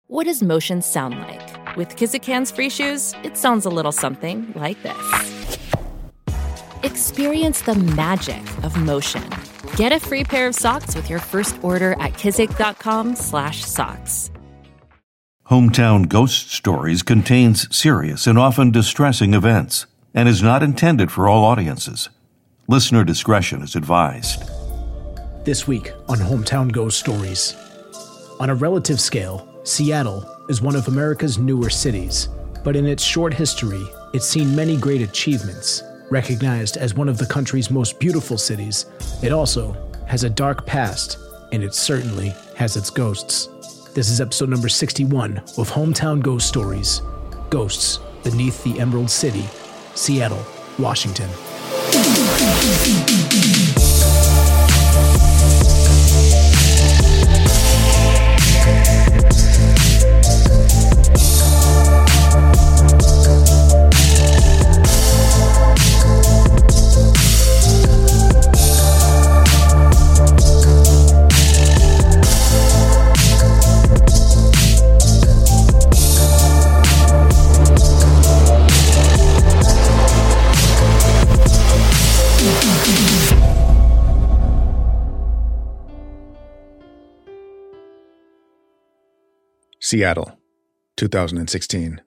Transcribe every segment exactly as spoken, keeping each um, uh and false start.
What does motion sound like? With Kizik hands-free shoes, it sounds a little something like this. Experience the magic of motion. Get a free pair of socks with your first order at kizik.com slash socks. Hometown Ghost Stories contains serious and often distressing events and is not intended for all audiences. Listener discretion is advised. This week on Hometown Ghost Stories. On a relative scale, Seattle is one of America's newer cities, but in its short history, it's seen many great achievements. Recognized as one of the country's most beautiful cities, it also has a dark past, and it certainly has its ghosts. This is episode number sixty-one of Hometown Ghost Stories, Ghosts Beneath the Emerald City, Seattle, Washington. Seattle, two thousand sixteen.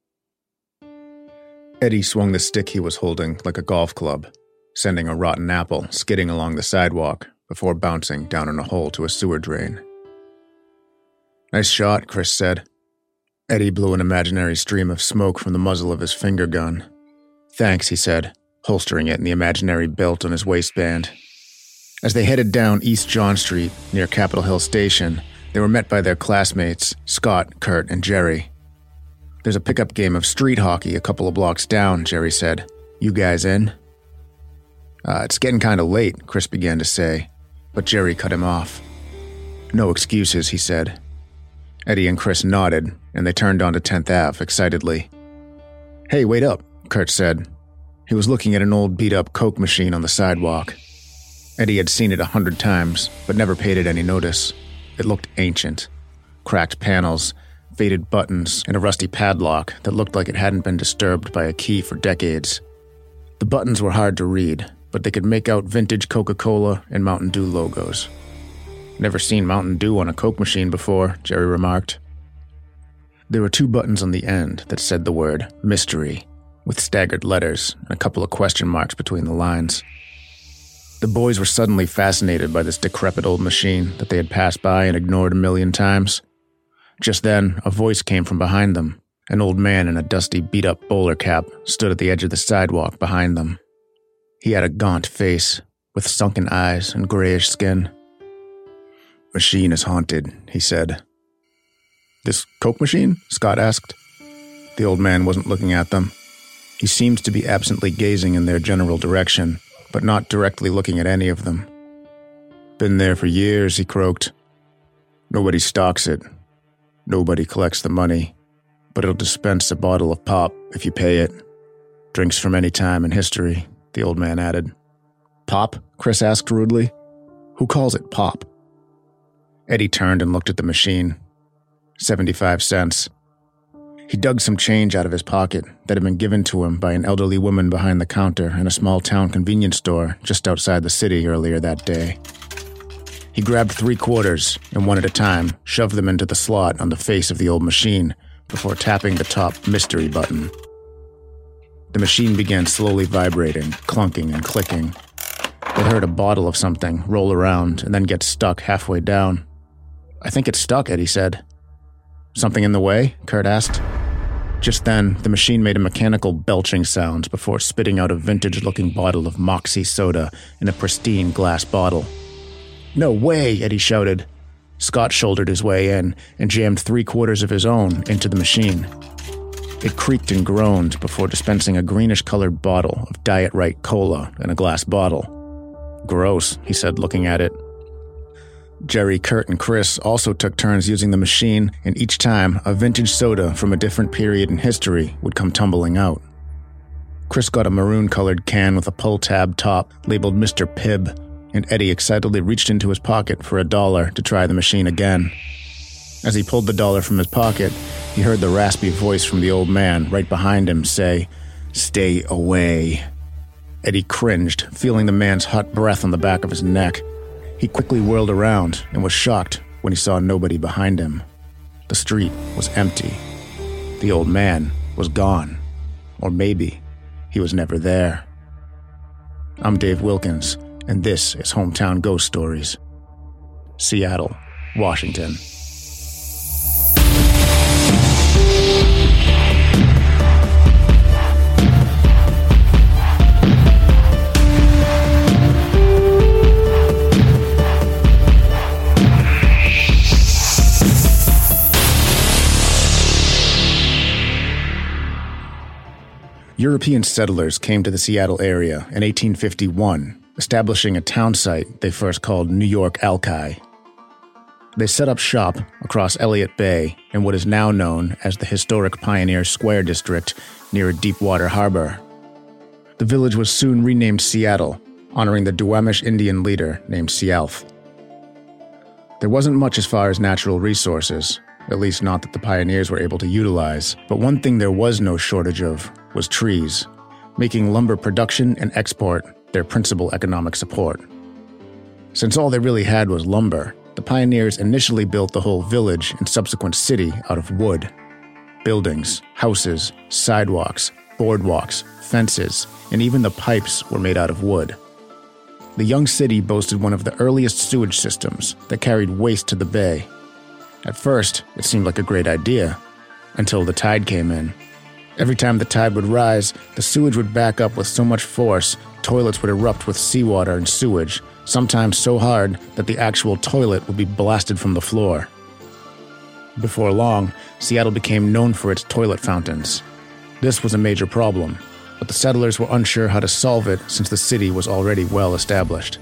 Eddie swung the stick he was holding like a golf club, sending a rotten apple skidding along the sidewalk before bouncing down in a hole to a sewer drain. "Nice shot," Chris said. Eddie blew an imaginary stream of smoke from the muzzle of his finger gun. "Thanks," he said, holstering it in the imaginary belt on his waistband. As they headed down East John Street near Capitol Hill Station, they were met by their classmates, Scott, Kurt, and Jerry. "There's a pickup game of street hockey a couple of blocks down," Jerry said. "You guys in?" Uh, it's getting kind of late, Chris began to say, but Jerry cut him off. "No excuses," he said. Eddie and Chris nodded, and they turned onto tenth Avenue excitedly. "Hey, wait up," Kurt said. He was looking at an old beat-up Coke machine on the sidewalk. Eddie had seen it a hundred times, but never paid it any notice. It looked ancient. Cracked panels, faded buttons, and a rusty padlock that looked like it hadn't been disturbed by a key for decades. The buttons were hard to read, but they could make out vintage Coca-Cola and Mountain Dew logos. "Never seen Mountain Dew on a Coke machine before," Jerry remarked. There were two buttons on the end that said the word mystery, with staggered letters and a couple of question marks between the lines. The boys were suddenly fascinated by this decrepit old machine that they had passed by and ignored a million times. Just then, a voice came from behind them. An old man in a dusty, beat-up bowler cap stood at the edge of the sidewalk behind them. He had a gaunt face, with sunken eyes and grayish skin. "Machine is haunted," he said. "This Coke machine?" Scott asked. The old man wasn't looking at them. He seemed to be absently gazing in their general direction, but not directly looking at any of them. "Been there for years," he croaked. "Nobody stocks it. Nobody collects the money, but it'll dispense a bottle of pop if you pay it. Drinks from any time in history," the old man added. "Pop?" Chris asked rudely. "Who calls it pop?" Eddie turned and looked at the machine. Seventy-five cents. He dug some change out of his pocket that had been given to him by an elderly woman behind the counter in a small-town convenience store just outside the city earlier that day. He grabbed three quarters and one at a time shoved them into the slot on the face of the old machine before tapping the top mystery button. The machine began slowly vibrating, clunking and clicking. They heard a bottle of something roll around and then get stuck halfway down. "I think it's stuck," Eddie said. "Something in the way?" Kurt asked. Just then, the machine made a mechanical belching sound before spitting out a vintage-looking bottle of Moxie soda in a pristine glass bottle. "No way!" Eddie shouted. Scott shouldered his way in and jammed three-quarters of his own into the machine. It creaked and groaned before dispensing a greenish-colored bottle of Diet Right Cola in a glass bottle. "Gross," he said, looking at it. Jerry, Kurt, and Chris also took turns using the machine, and each time, a vintage soda from a different period in history would come tumbling out. Chris got a maroon-colored can with a pull-tab top labeled Mister Pibb, and Eddie excitedly reached into his pocket for a dollar to try the machine again. As he pulled the dollar from his pocket, he heard the raspy voice from the old man right behind him say, "Stay away." Eddie cringed, feeling the man's hot breath on the back of his neck. He quickly whirled around and was shocked when he saw nobody behind him. The street was empty. The old man was gone. Or maybe he was never there. I'm Dave Wilkins, and this is Hometown Ghost Stories. Seattle, Washington. European settlers came to the Seattle area in eighteen fifty-one, establishing a town site they first called New York Alki. They set up shop across Elliott Bay in what is now known as the historic Pioneer Square District near a deep-water harbor. The village was soon renamed Seattle, honoring the Duwamish Indian leader named Sealth. There wasn't much as far as natural resources, at least not that the pioneers were able to utilize, but one thing there was no shortage of was trees, making lumber production and export their principal economic support. Since all they really had was lumber, the pioneers initially built the whole village and subsequent city out of wood. Buildings, houses, sidewalks, boardwalks, fences, and even the pipes were made out of wood. The young city boasted one of the earliest sewage systems that carried waste to the bay. At first, it seemed like a great idea, until the tide came in. Every time the tide would rise, the sewage would back up with so much force, toilets would erupt with seawater and sewage, sometimes so hard that the actual toilet would be blasted from the floor. Before long, Seattle became known for its toilet fountains. This was a major problem, but the settlers were unsure how to solve it since the city was already well established.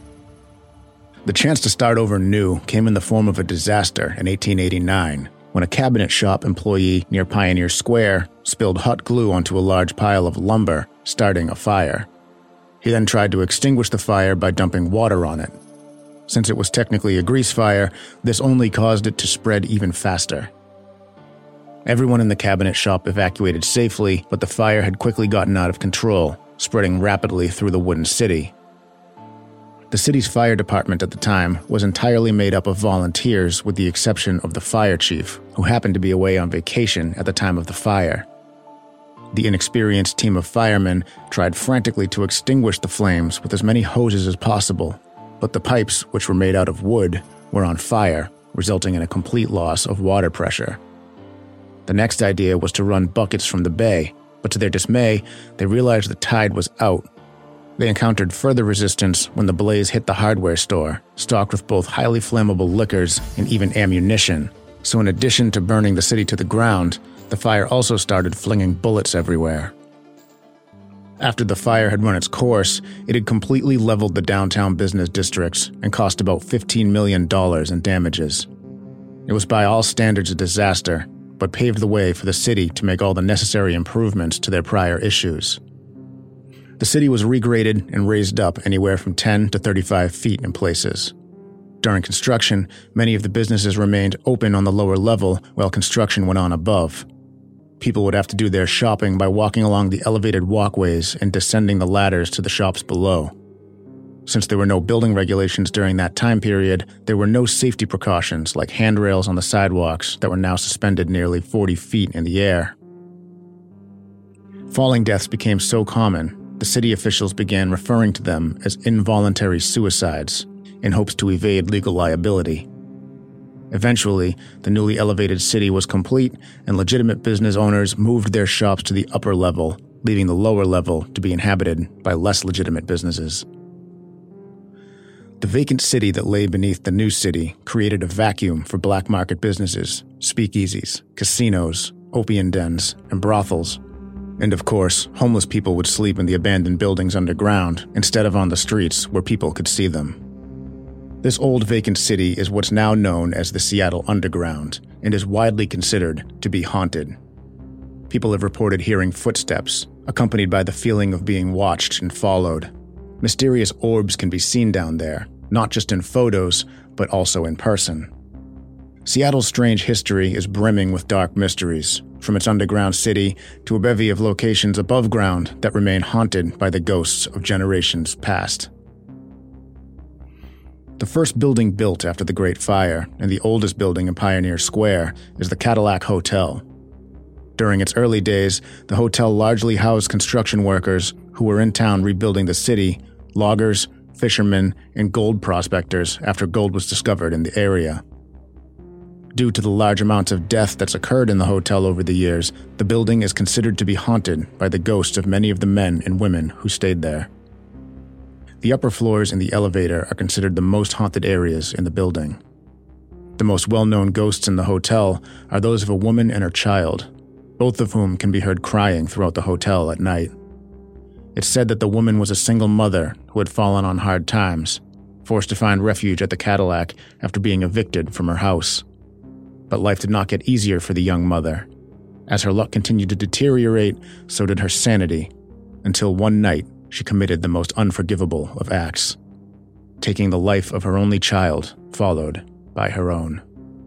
The chance to start over new came in the form of a disaster in eighteen eighty-nine, when a cabinet shop employee near Pioneer Square spilled hot glue onto a large pile of lumber, starting a fire. He then tried to extinguish the fire by dumping water on it. Since it was technically a grease fire, this only caused it to spread even faster. Everyone in the cabinet shop evacuated safely, but the fire had quickly gotten out of control, spreading rapidly through the wooden city. The city's fire department at the time was entirely made up of volunteers with the exception of the fire chief, who happened to be away on vacation at the time of the fire. The inexperienced team of firemen tried frantically to extinguish the flames with as many hoses as possible, but the pipes, which were made out of wood, were on fire, resulting in a complete loss of water pressure. The next idea was to run buckets from the bay, but to their dismay, they realized the tide was out. They encountered further resistance when the blaze hit the hardware store, stocked with both highly flammable liquors and even ammunition. So in addition to burning the city to the ground, the fire also started flinging bullets everywhere. After the fire had run its course, it had completely leveled the downtown business districts and cost about fifteen million dollars in damages. It was by all standards a disaster, but paved the way for the city to make all the necessary improvements to their prior issues. The city was regraded and raised up anywhere from ten to thirty-five feet in places. During construction, many of the businesses remained open on the lower level while construction went on above. People would have to do their shopping by walking along the elevated walkways and descending the ladders to the shops below. Since there were no building regulations during that time period, there were no safety precautions like handrails on the sidewalks that were now suspended nearly forty feet in the air. Falling deaths became so common, the city officials began referring to them as involuntary suicides in hopes to evade legal liability. Eventually, the newly elevated city was complete and legitimate business owners moved their shops to the upper level, leaving the lower level to be inhabited by less legitimate businesses. The vacant city that lay beneath the new city created a vacuum for black market businesses, speakeasies, casinos, opium dens, and brothels. And of course, homeless people would sleep in the abandoned buildings underground instead of on the streets where people could see them. This old vacant city is what's now known as the Seattle Underground and is widely considered to be haunted. People have reported hearing footsteps, accompanied by the feeling of being watched and followed. Mysterious orbs can be seen down there, not just in photos, but also in person. Seattle's strange history is brimming with dark mysteries, from its underground city to a bevy of locations above ground that remain haunted by the ghosts of generations past. The first building built after the Great Fire, and the oldest building in Pioneer Square, is the Cadillac Hotel. During its early days, the hotel largely housed construction workers who were in town rebuilding the city, loggers, fishermen, and gold prospectors after gold was discovered in the area. Due to the large amounts of death that's occurred in the hotel over the years, the building is considered to be haunted by the ghosts of many of the men and women who stayed there. The upper floors and the elevator are considered the most haunted areas in the building. The most well-known ghosts in the hotel are those of a woman and her child, both of whom can be heard crying throughout the hotel at night. It's said that the woman was a single mother who had fallen on hard times, forced to find refuge at the Cadillac after being evicted from her house. But life did not get easier for the young mother. As her luck continued to deteriorate, so did her sanity, until one night she committed the most unforgivable of acts, taking the life of her only child, followed by her own.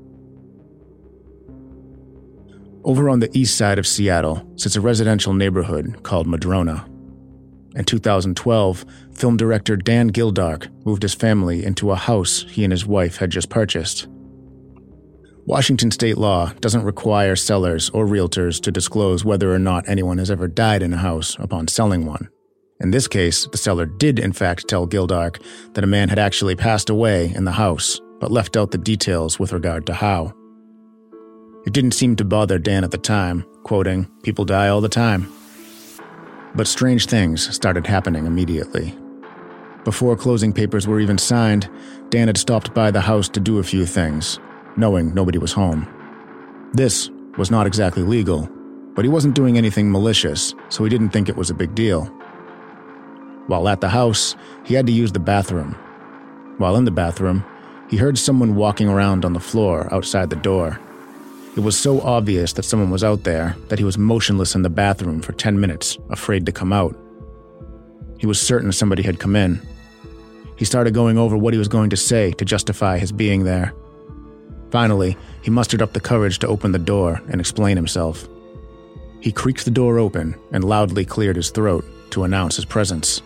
Over on the east side of Seattle sits a residential neighborhood called Madrona. In two thousand twelve, film director Dan Gildark moved his family into a house he and his wife had just purchased. Washington state law doesn't require sellers or realtors to disclose whether or not anyone has ever died in a house upon selling one. In this case, the seller did in fact tell Gildark that a man had actually passed away in the house, but left out the details with regard to how. It didn't seem to bother Dan at the time, quoting, "People die all the time." But strange things started happening immediately. Before closing papers were even signed, Dan had stopped by the house to do a few things, knowing nobody was home. This was not exactly legal, but he wasn't doing anything malicious, so he didn't think it was a big deal. While at the house, he had to use the bathroom. While in the bathroom, he heard someone walking around on the floor outside the door. It was so obvious that someone was out there that he was motionless in the bathroom for ten minutes, afraid to come out. He was certain somebody had come in. He started going over what he was going to say to justify his being there. Finally, he mustered up the courage to open the door and explain himself. He creaked the door open and loudly cleared his throat to announce his presence.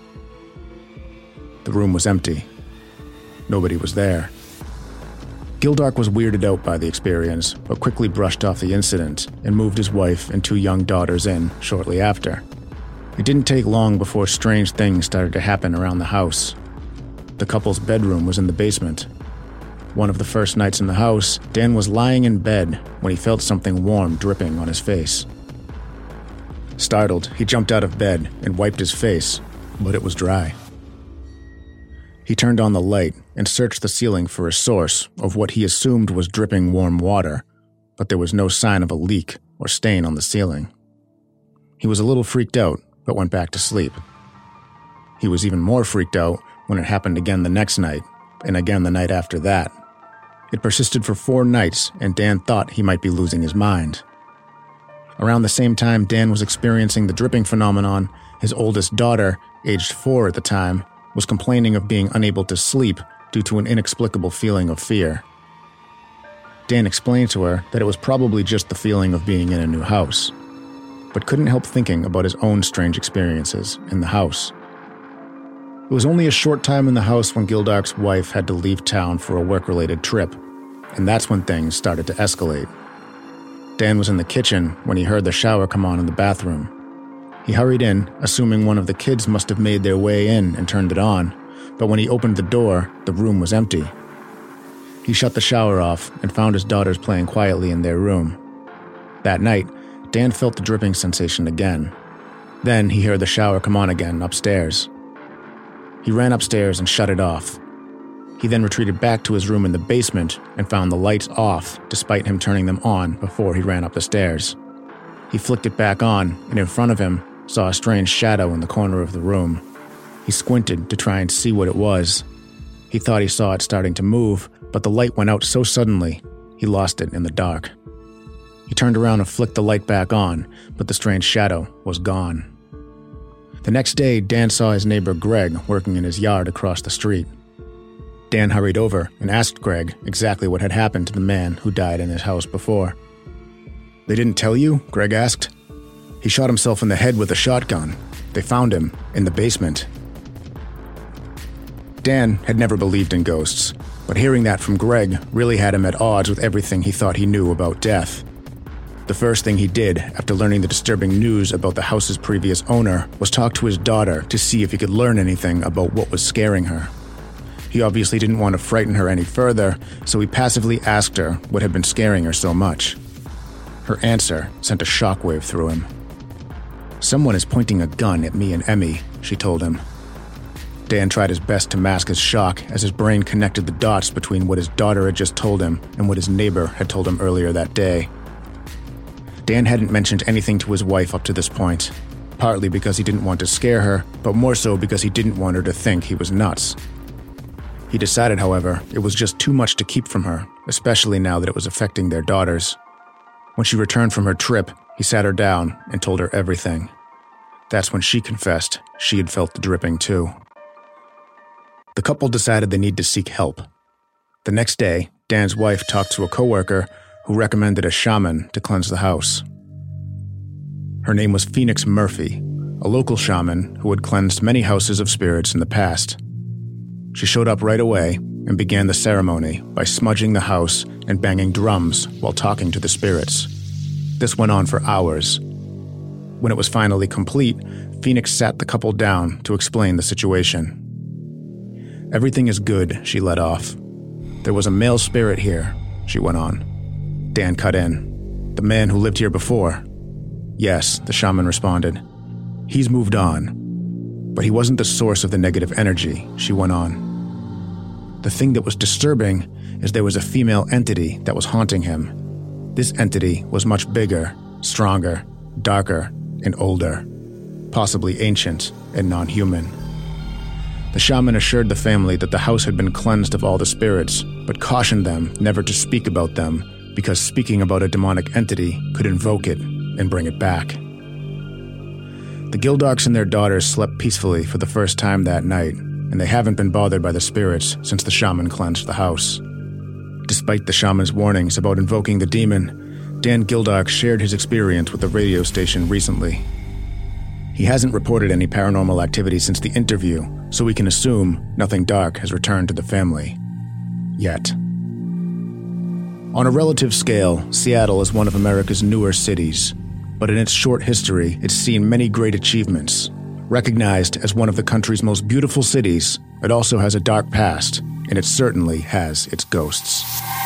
The room was empty. Nobody was there. Gildark was weirded out by the experience, but quickly brushed off the incident and moved his wife and two young daughters in shortly after. It didn't take long before strange things started to happen around the house. The couple's bedroom was in the basement. One of the first nights in the house, Dan was lying in bed when he felt something warm dripping on his face. Startled, he jumped out of bed and wiped his face, but it was dry. He turned on the light and searched the ceiling for a source of what he assumed was dripping warm water, but there was no sign of a leak or stain on the ceiling. He was a little freaked out, but went back to sleep. He was even more freaked out when it happened again the next night, and again the night after that. It persisted for four nights, and Dan thought he might be losing his mind. Around the same time Dan was experiencing the dripping phenomenon, his oldest daughter, aged four at the time, was complaining of being unable to sleep due to an inexplicable feeling of fear. Dan explained to her that it was probably just the feeling of being in a new house, but couldn't help thinking about his own strange experiences in the house. It was only a short time in the house when Gildark's wife had to leave town for a work-related trip, and that's when things started to escalate. Dan was in the kitchen when he heard the shower come on in the bathroom. He hurried in, assuming one of the kids must have made their way in and turned it on, but when he opened the door, the room was empty. He shut the shower off and found his daughters playing quietly in their room. That night, Dan felt the dripping sensation again. Then he heard the shower come on again upstairs. He ran upstairs and shut it off. He then retreated back to his room in the basement and found the lights off, despite him turning them on before he ran up the stairs. He flicked it back on, and in front of him, saw a strange shadow in the corner of the room. He squinted to try and see what it was. He thought he saw it starting to move, but the light went out so suddenly, he lost it in the dark. He turned around and flicked the light back on, but the strange shadow was gone. The next day, Dan saw his neighbor Greg working in his yard across the street. Dan hurried over and asked Greg exactly what had happened to the man who died in his house before. "They didn't tell you?" Greg asked. "He shot himself in the head with a shotgun. They found him in the basement." Dan had never believed in ghosts, but hearing that from Greg really had him at odds with everything he thought he knew about death. The first thing he did after learning the disturbing news about the house's previous owner was talk to his daughter to see if he could learn anything about what was scaring her. He obviously didn't want to frighten her any further, so he passively asked her what had been scaring her so much. Her answer sent a shockwave through him. "Someone is pointing a gun at me and Emmy," she told him. Dan tried his best to mask his shock as his brain connected the dots between what his daughter had just told him and what his neighbor had told him earlier that day. Dan hadn't mentioned anything to his wife up to this point, partly because he didn't want to scare her, but more so because he didn't want her to think he was nuts. He decided, however, it was just too much to keep from her, especially now that it was affecting their daughters. When she returned from her trip, he sat her down and told her everything. That's when she confessed she had felt the dripping too. The couple decided they need to seek help. The next day, Dan's wife talked to a coworker who recommended a shaman to cleanse the house. Her name was Phoenix Murphy, a local shaman who had cleansed many houses of spirits in the past. She showed up right away and began the ceremony by smudging the house and banging drums while talking to the spirits. This went on for hours. When it was finally complete, Phoenix sat the couple down to explain the situation. "Everything is good," she led off. "There was a male spirit here," she went on. Dan cut in. "The man who lived here before?" "Yes," the shaman responded. "He's moved on. But he wasn't the source of the negative energy," she went on. "The thing that was disturbing is there was a female entity that was haunting him. This entity was much bigger, stronger, darker, and older, possibly ancient and non-human." The shaman assured the family that the house had been cleansed of all the spirits, but cautioned them never to speak about them because speaking about a demonic entity could invoke it and bring it back. The Gildarks and their daughters slept peacefully for the first time that night, and they haven't been bothered by the spirits since the shaman cleansed the house. Despite the shaman's warnings about invoking the demon, Dan Gildark shared his experience with the radio station recently. He hasn't reported any paranormal activity since the interview, so we can assume nothing dark has returned to the family. Yet. On a relative scale, Seattle is one of America's newer cities, but in its short history, it's seen many great achievements. Recognized as one of the country's most beautiful cities, it also has a dark past, and it certainly has its ghosts.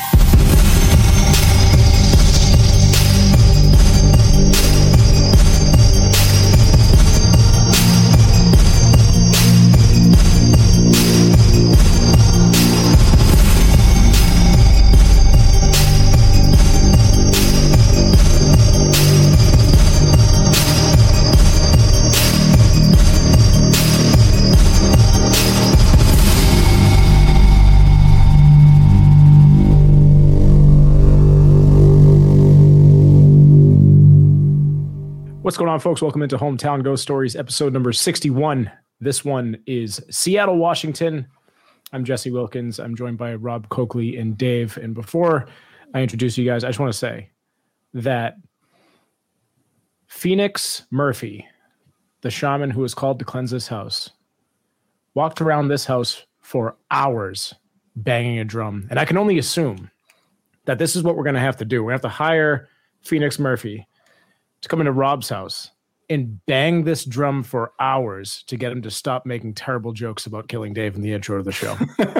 What's going on, folks? Welcome into Hometown Ghost Stories, episode number sixty-one. This one is Seattle, Washington. I'm Jesse Wilkins. I'm joined by Rob Coakley and Dave. And before I introduce you guys, I just want to say that Phoenix Murphy, the shaman who was called to cleanse this house, walked around this house for hours banging a drum. And I can only assume that this is what we're going to have to do. We have to hire Phoenix Murphy to come into Rob's house and bang this drum for hours to get him to stop making terrible jokes about killing Dave in the intro of the show.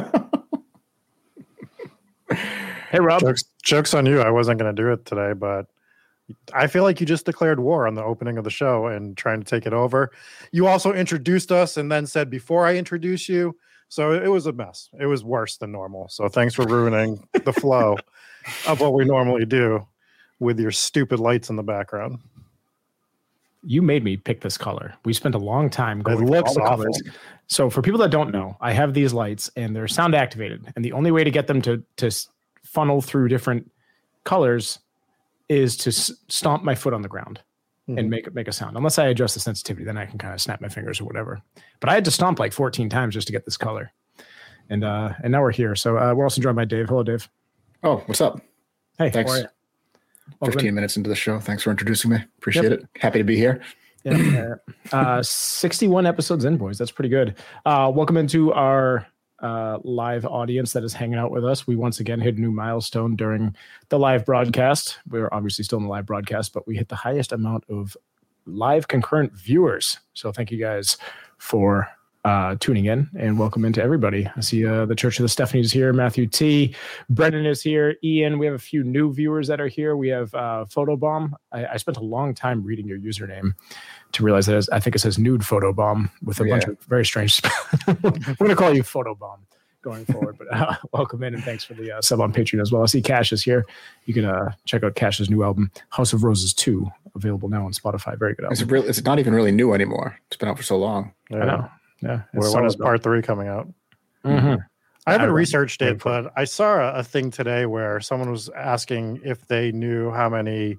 Hey, Rob. Jokes, jokes on you. I wasn't going to do it today, but I feel like you just declared war on the opening of the show and trying to take it over. You also introduced us and then said, before I introduce you. So it was a mess. It was worse than normal. So thanks for ruining the flow of what we normally do with your stupid lights in the background. You made me pick this color. We spent a long time going it looks through all the awful. colors. So for people that don't know, I have these lights and they're sound activated. And the only way to get them to, to funnel through different colors is to s- stomp my foot on the ground mm-hmm. and make it make a sound. Unless I adjust the sensitivity, then I can kind of snap my fingers or whatever. But I had to stomp like fourteen times just to get this color. And uh, and now we're here. So uh, we're also joined by Dave. Hello, Dave. Oh, what's up? Hey, thanks. How are you? fifteen in. minutes into the show. Thanks for introducing me. Appreciate yep. it. Happy to be here. Yeah, uh, sixty-one episodes in, boys. That's pretty good. Uh, welcome into our uh, live audience that is hanging out with us. We once again hit a new milestone during the live broadcast. We're obviously still in the live broadcast, but we hit the highest amount of live concurrent viewers. So thank you guys for uh, tuning in, and welcome into everybody. I see uh, the Church of the Stephanie is here. Matthew T. Brendan is here. Ian. We have a few new viewers that are here. We have uh, Photobomb. I, I spent a long time reading your username to realize that it is, I think it says Nude Photobomb with a yeah. bunch of very strange. We're going to call you Photobomb going forward. But uh, welcome in, and thanks for the uh, sub on Patreon as well. I see Cash is here. You can uh, check out Cash's new album, House of Roses two, available now on Spotify. Very good album. It's, real, it's not even really new anymore. It's been out for so long. Yeah. I know. Yeah. Well, when is part three coming out? Mm-hmm. I haven't I researched it, but I saw a, a thing today where someone was asking if they knew how many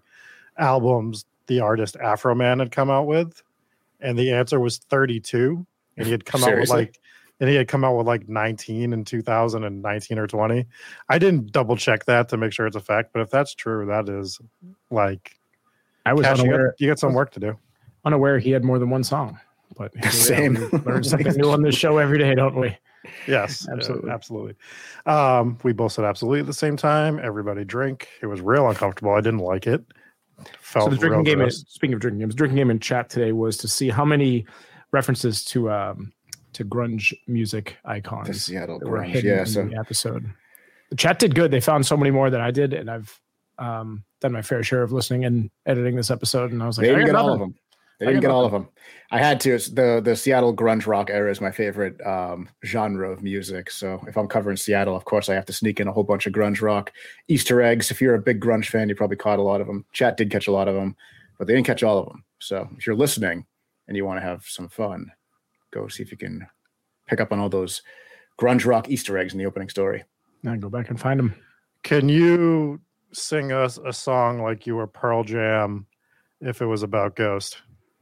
albums the artist Afroman had come out with, and the answer was thirty-two. And he had come Seriously? out with like, and he had come out with like nineteen in two thousand nineteen or twenty. I didn't double check that to make sure it's a fact, but if that's true, that is like, I was Cash, unaware. You got, you got some work to do. Unaware he had more than one song. But same. We learn something new on this show every day, don't we? Yes, absolutely, uh, absolutely. Um, we both said absolutely at the same time. Everybody drink. It was real uncomfortable. I didn't like it. Felt so the drinking game. Gross. In, speaking of drinking games, drinking game in chat today was to see how many references to um, to grunge music icons the Seattle were grunge. hidden Yeah, in so the episode. The chat did good. They found so many more than I did, and I've um, done my fair share of listening and editing this episode. And I was like, they I didn't get nothing. all of them. They didn't get all of them. I had to. The the Seattle grunge rock era is my favorite um, genre of music. So if I'm covering Seattle, of course, I have to sneak in a whole bunch of grunge rock Easter eggs. If you're a big grunge fan, you probably caught a lot of them. Chat did catch a lot of them, but they didn't catch all of them. So if you're listening and you want to have some fun, go see if you can pick up on all those grunge rock Easter eggs in the opening story. Now go back and find them. Can you sing us a song like you were Pearl Jam if it was about Ghost?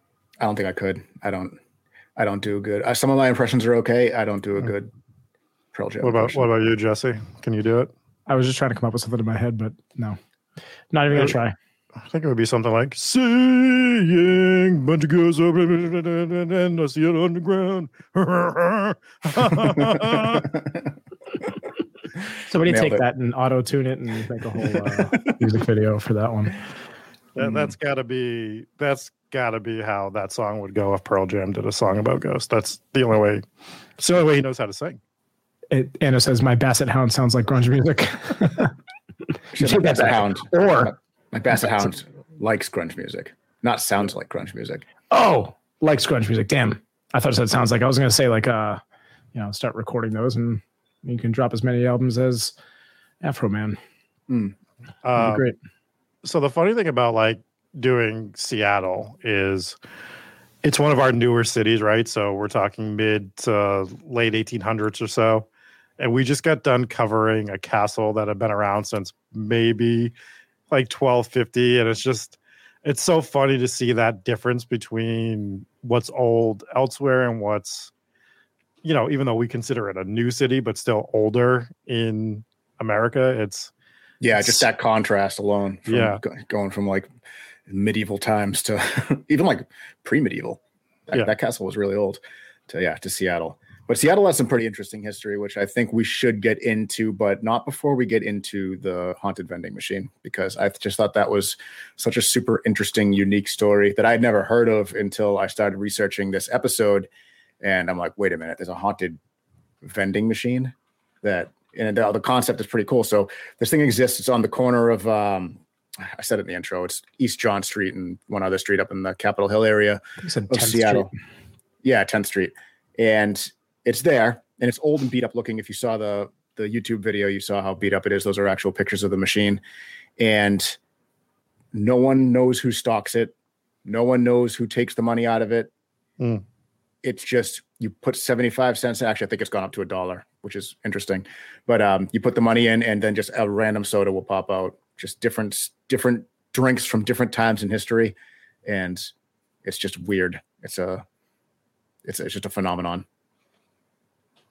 I don't think I could. I don't. I don't do good. Uh, some of my impressions are okay. I don't do a good Pearl Jam. What about impression. what about you, Jesse? Can you do it? I was just trying to come up with something in my head, but no, not even gonna try. I think it would be something like "Seeing bunch of girls over and I see it on the ground." Somebody Nailed take it. that and auto tune it and make a whole uh, music video for that one. That, that's got to be that's got to be how that song would go if Pearl Jam did a song about Ghost. That's the only way. It's the only way he knows how to sing. It, Anna says my Basset Hound sounds like grunge music. My Basset Hound, or my Basset Hound likes grunge music, not sounds like grunge music. Oh, likes grunge music. Damn, I thought it said sounds like. I was gonna say like uh, you know, start recording those and you can drop as many albums as Afroman. Mm. Um, great. So the funny thing about like doing Seattle is it's one of our newer cities, right? So we're talking mid to late eighteen hundreds or so. And we just got done covering a castle that had been around since maybe like twelve fifty. And it's just, it's so funny to see that difference between what's old elsewhere and what's, you know, even though we consider it a new city, but still older in America. It's, Yeah, just that contrast alone. From Yeah. go- going from like medieval times to even like pre-medieval. That, Yeah. that castle was really old. To yeah, to Seattle. But Seattle has some pretty interesting history, which I think we should get into, but not before we get into the haunted vending machine, because I just thought that was such a super interesting, unique story that I had never heard of until I started researching this episode. And I'm like, wait a minute, there's a haunted vending machine that. And the, the concept is pretty cool. So this thing exists. It's on the corner of, um, I said it in the intro, it's East John Street and one other street up in the Capitol Hill area You said of tenth Seattle. Street. Yeah, tenth Street. And it's there. And it's old and beat up looking. If you saw the, the YouTube video, you saw how beat up it is. Those are actual pictures of the machine. And no one knows who stocks it. No one knows who takes the money out of it. Mm. It's just, you put seventy-five cents. Actually, I think it's gone up to a dollar, which is interesting. But um, you put the money in and then just a random soda will pop out. Just different, different drinks from different times in history. And it's just weird. It's a, it's, it's just a phenomenon.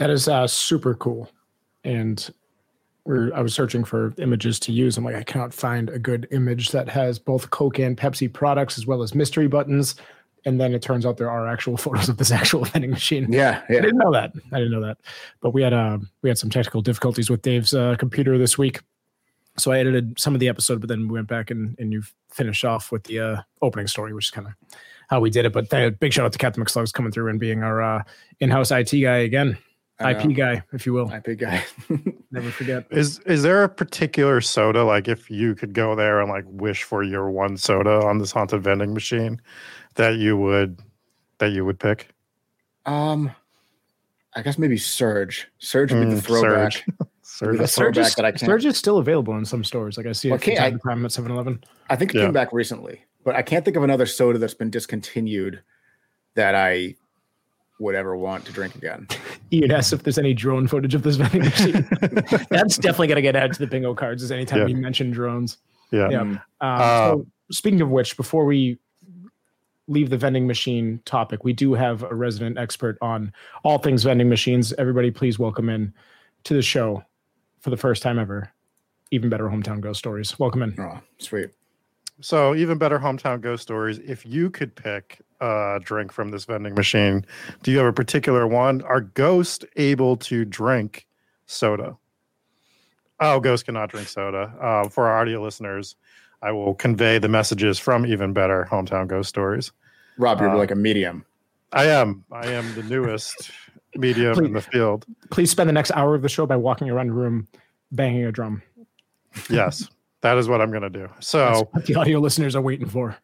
That is uh, super cool. And we're, I was searching for images to use. I'm like, I cannot find a good image that has both Coke and Pepsi products as well as mystery buttons. And then it turns out there are actual photos of this actual vending machine. Yeah, yeah. I didn't know that. I didn't know that. But we had uh, we had some technical difficulties with Dave's uh, computer this week. So I edited some of the episode, but then we went back and, and you finished off with the uh, opening story, which is kind of how we did it. But th- big shout out to Captain McSlugs coming through and being our uh, in-house I T guy again. I P guy, if you will. I P guy. Never forget. Is is there a particular soda, like if you could go there and like wish for your one soda on this haunted vending machine, that you would that you would pick? Um, I guess maybe Surge. Surge would be the Mm, throwback. Surge. Would Surge. be the Surge throwback is, that I can't. Surge is still available in some stores. Like I see it Okay, from time I- to time at seven eleven. I think it Yeah. came back recently, but I can't think of another soda that's been discontinued that I would ever want to drink again. Ian asks if there's any drone footage of this vending machine. That's definitely going to get added to the bingo cards is anytime Yeah. we mention drones. Yeah. Yeah. Mm. Um, Uh, so speaking of which, before we leave the vending machine topic, we do have a resident expert on all things vending machines. Everybody, please welcome in to the show for the first time ever. Even Better Hometown Ghost Stories. Welcome in. Oh, sweet. So even better hometown ghost stories. If you could pick a drink from this vending machine, do you have a particular one? Are ghosts able to drink soda? Oh, ghosts cannot drink soda. Uh, for our audio listeners, I will convey the messages from even better hometown ghost stories. Rob, you're Uh, like a medium. I am. I am the newest medium in the field. Please spend the next hour of the show by walking around the room banging a drum. Yes, that is what I'm going to do. That's So what the audio listeners are waiting for.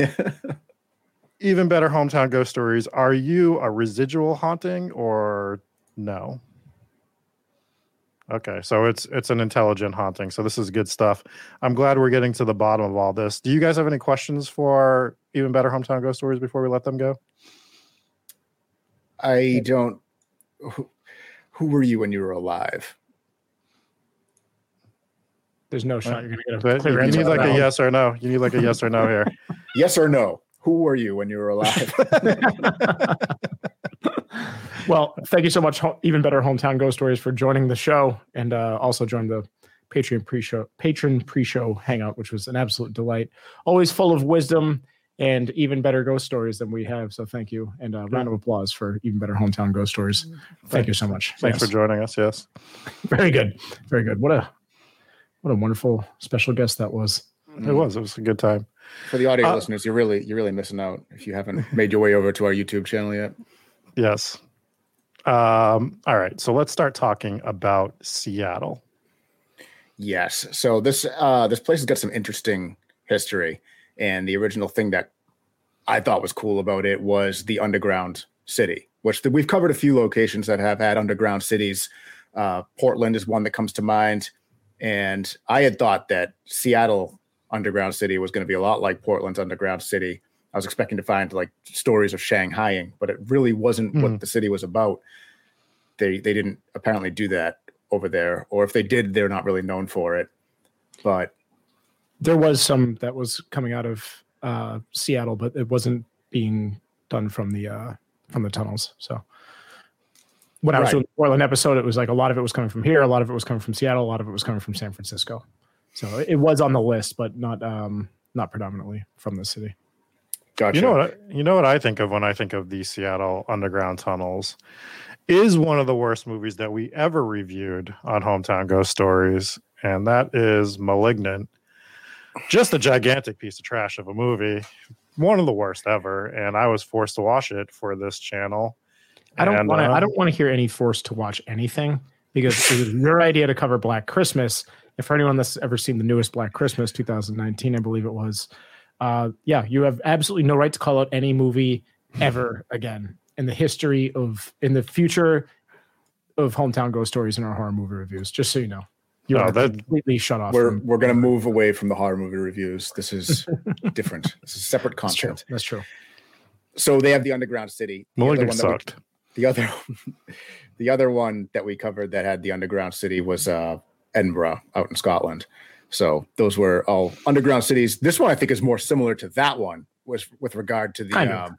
even better hometown ghost stories. Are you a residual haunting or no? Okay, so it's it's an intelligent haunting. So this is good stuff. I'm glad we're getting to the bottom of all this. Do you guys have any questions for even better hometown ghost stories before we let them go? I don't. Who, who were you when you were alive? There's no shot you're going to get a But clear you answer need to like that a one. yes or no. You need like a yes or no here. Yes or no? Who were you when you were alive? Well, thank you so much, Ho- Even Better Hometown Ghost Stories, for joining the show and uh, also joining the Patreon pre-show, patron pre-show hangout, which was an absolute delight. Always full of wisdom and even better ghost stories than we have. So thank you, and a round of applause for Even Better Hometown Ghost Stories. Thank you so much. Thanks Yes. for joining us. Yes. Very good, very good. What a what a wonderful special guest that was. It was. It was a good time. For the audio Uh, listeners, you're really you're really missing out if you haven't made your way over to our YouTube channel yet. Yes. Um, all right. So let's start talking about Seattle. Yes. So this uh, this place has got some interesting history, and the original thing that I thought was cool about it was the underground city, which the, we've covered a few locations that have had underground cities. Uh, Portland is one that comes to mind, and I had thought that Seattle underground city was going to be a lot like Portland's underground city. I was expecting to find like stories of Shanghaiing, but it really wasn't Mhm. what the city was about. They they didn't apparently do that over there, or if they did, they're not really known for it. But There was some that was coming out of uh, Seattle, but it wasn't being done from the uh, from the tunnels. So when I was Right. doing the Portland episode, it was like a lot of it was coming from here, a lot of it was coming from Seattle, a lot of it was coming from San Francisco. So it was on the list, but not um, not predominantly from the city. gotcha. You know what? I, you know what I think of when I think of the Seattle underground tunnels is one of the worst movies that we ever reviewed on Hometown Ghost Stories, and that is *Malignant*. Just a gigantic piece of trash of a movie, one of the worst ever, and I was forced to watch it for this channel. I don't And, want to. uh, I don't want to hear any forced to watch anything because it was your idea to cover Black Christmas. And for anyone that's ever seen the newest Black Christmas, two thousand nineteen, I believe it was. Uh, yeah, you have absolutely no right to call out any movie ever again in the history of, in the future of Hometown Ghost Stories and our horror movie reviews. Just so you know, you No, are that- completely shut off. We're from, we're gonna move away from the horror movie reviews. This is different. This is separate That's true. content. That's true. So they have the underground city. The other *Malignant* one that we- sucked. The other, the other one that we covered that had the underground city was uh, Edinburgh out in Scotland. So those were all underground cities. This one I think is more similar to that one, was with regard to the Kind of. um,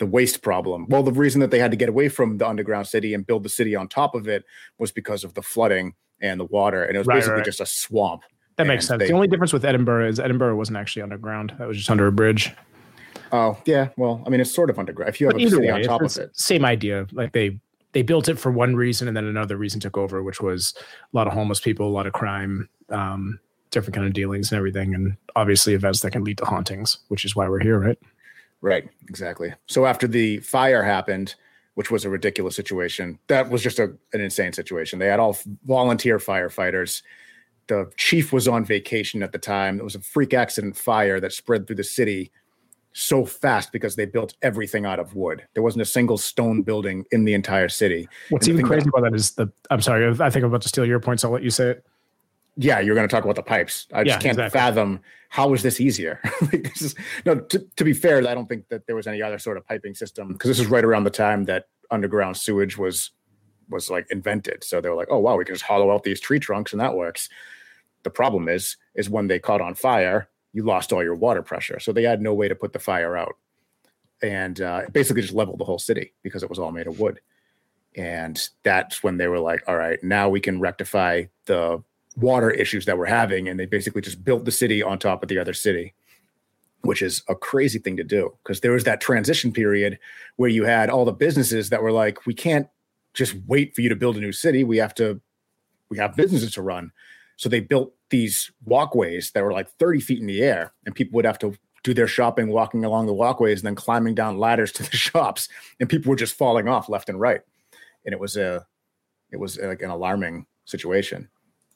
the waste problem. Well, the reason that they had to get away from the underground city and build the city on top of it was because of the flooding and the water, and it was right, basically right. just a swamp. That makes sense. They, the only difference with Edinburgh is Edinburgh wasn't actually underground. That was just under a bridge. Oh, yeah. Well, I mean, it's sort of underground. If you have but a city way, on top of it. Same idea. Like they they built it for one reason, and then another reason took over, which was a lot of homeless people, a lot of crime, um, different kind of dealings and everything, and obviously events that can lead to hauntings, which is why we're here, right? Right, exactly. So after the fire happened, which was a ridiculous situation, that was just a, an insane situation. They had all volunteer firefighters. The chief was on vacation at the time. It was a freak accident fire that spread through the city so fast because they built everything out of wood. There wasn't a single stone building in the entire city. What's even crazy about that is the, I'm sorry, I think I'm about to steal your points. I'll let you say it. Yeah, you're going to talk about the pipes. I just yeah, can't exactly. fathom how is this easier. like this is, no, to, to be fair, I don't think that there was any other sort of piping system because this is right around the time that underground sewage was was like invented. So they were like, oh wow, we can just hollow out these tree trunks and that works. The problem is, is when they caught on fire, you lost all your water pressure. So they had no way to put the fire out, and uh, basically just leveled the whole city because it was all made of wood. And that's when they were like, all right, now we can rectify the water issues that we're having. And they basically just built the city on top of the other city, which is a crazy thing to do because there was that transition period where you had all the businesses that were like, we can't just wait for you to build a new city. We have to, we have businesses to run. So they built these walkways that were like thirty feet in the air, and people would have to do their shopping walking along the walkways and then climbing down ladders to the shops, and people were just falling off left and right. And it was a, it was like an alarming situation.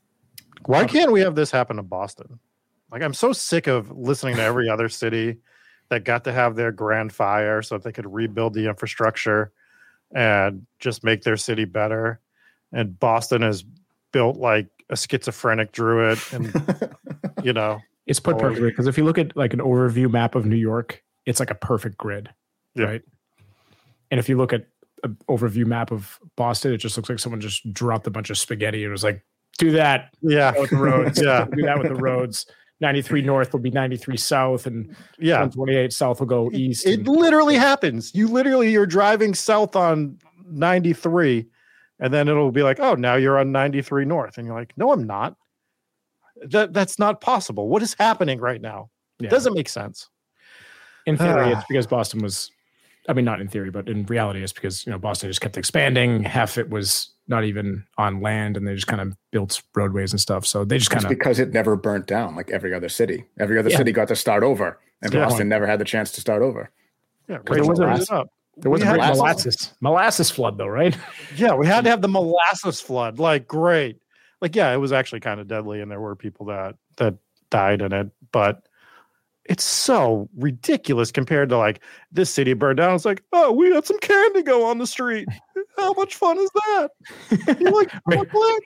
Why can't we have this happen to Boston? Like, I'm so sick of listening to every other city that got to have their grand fire so that they could rebuild the infrastructure and just make their city better. And Boston is built like a schizophrenic druid, and you know, it's put perfectly because if you look at like an overview map of New York, it's like a perfect grid, yeah. right? And if you look at an overview map of Boston, it just looks like someone just dropped a bunch of spaghetti and was like, do that. Yeah. With the roads. yeah. Do that with the roads. ninety-three north will be ninety-three south, and yeah. one twenty-eight south will go east. It and- literally happens. You literally, you're driving south on ninety-three, and then it'll be like, oh, now you're on ninety-three north. And you're like, no, I'm not. That That's not possible. What is happening right now? Yeah. It doesn't make sense. In theory, it's because Boston was, I mean, not in theory, but in reality, it's because, you know, Boston just kept expanding. Half it was not even on land, and they just kind of built roadways and stuff. So they just kind of, because it never burnt down like every other city. Every other yeah. city got to start over, and yeah. Boston never had the chance to start over. Yeah, there was a, there was a great molasses molasses flood, though, right? Yeah, we had to have the molasses flood. Like, great. Like, yeah, it was actually kind of deadly, and there were people that that died in it, but it's so ridiculous compared to like this city burned down. It's like, oh, we had some candy go on the street. How much fun is that? You're like, what?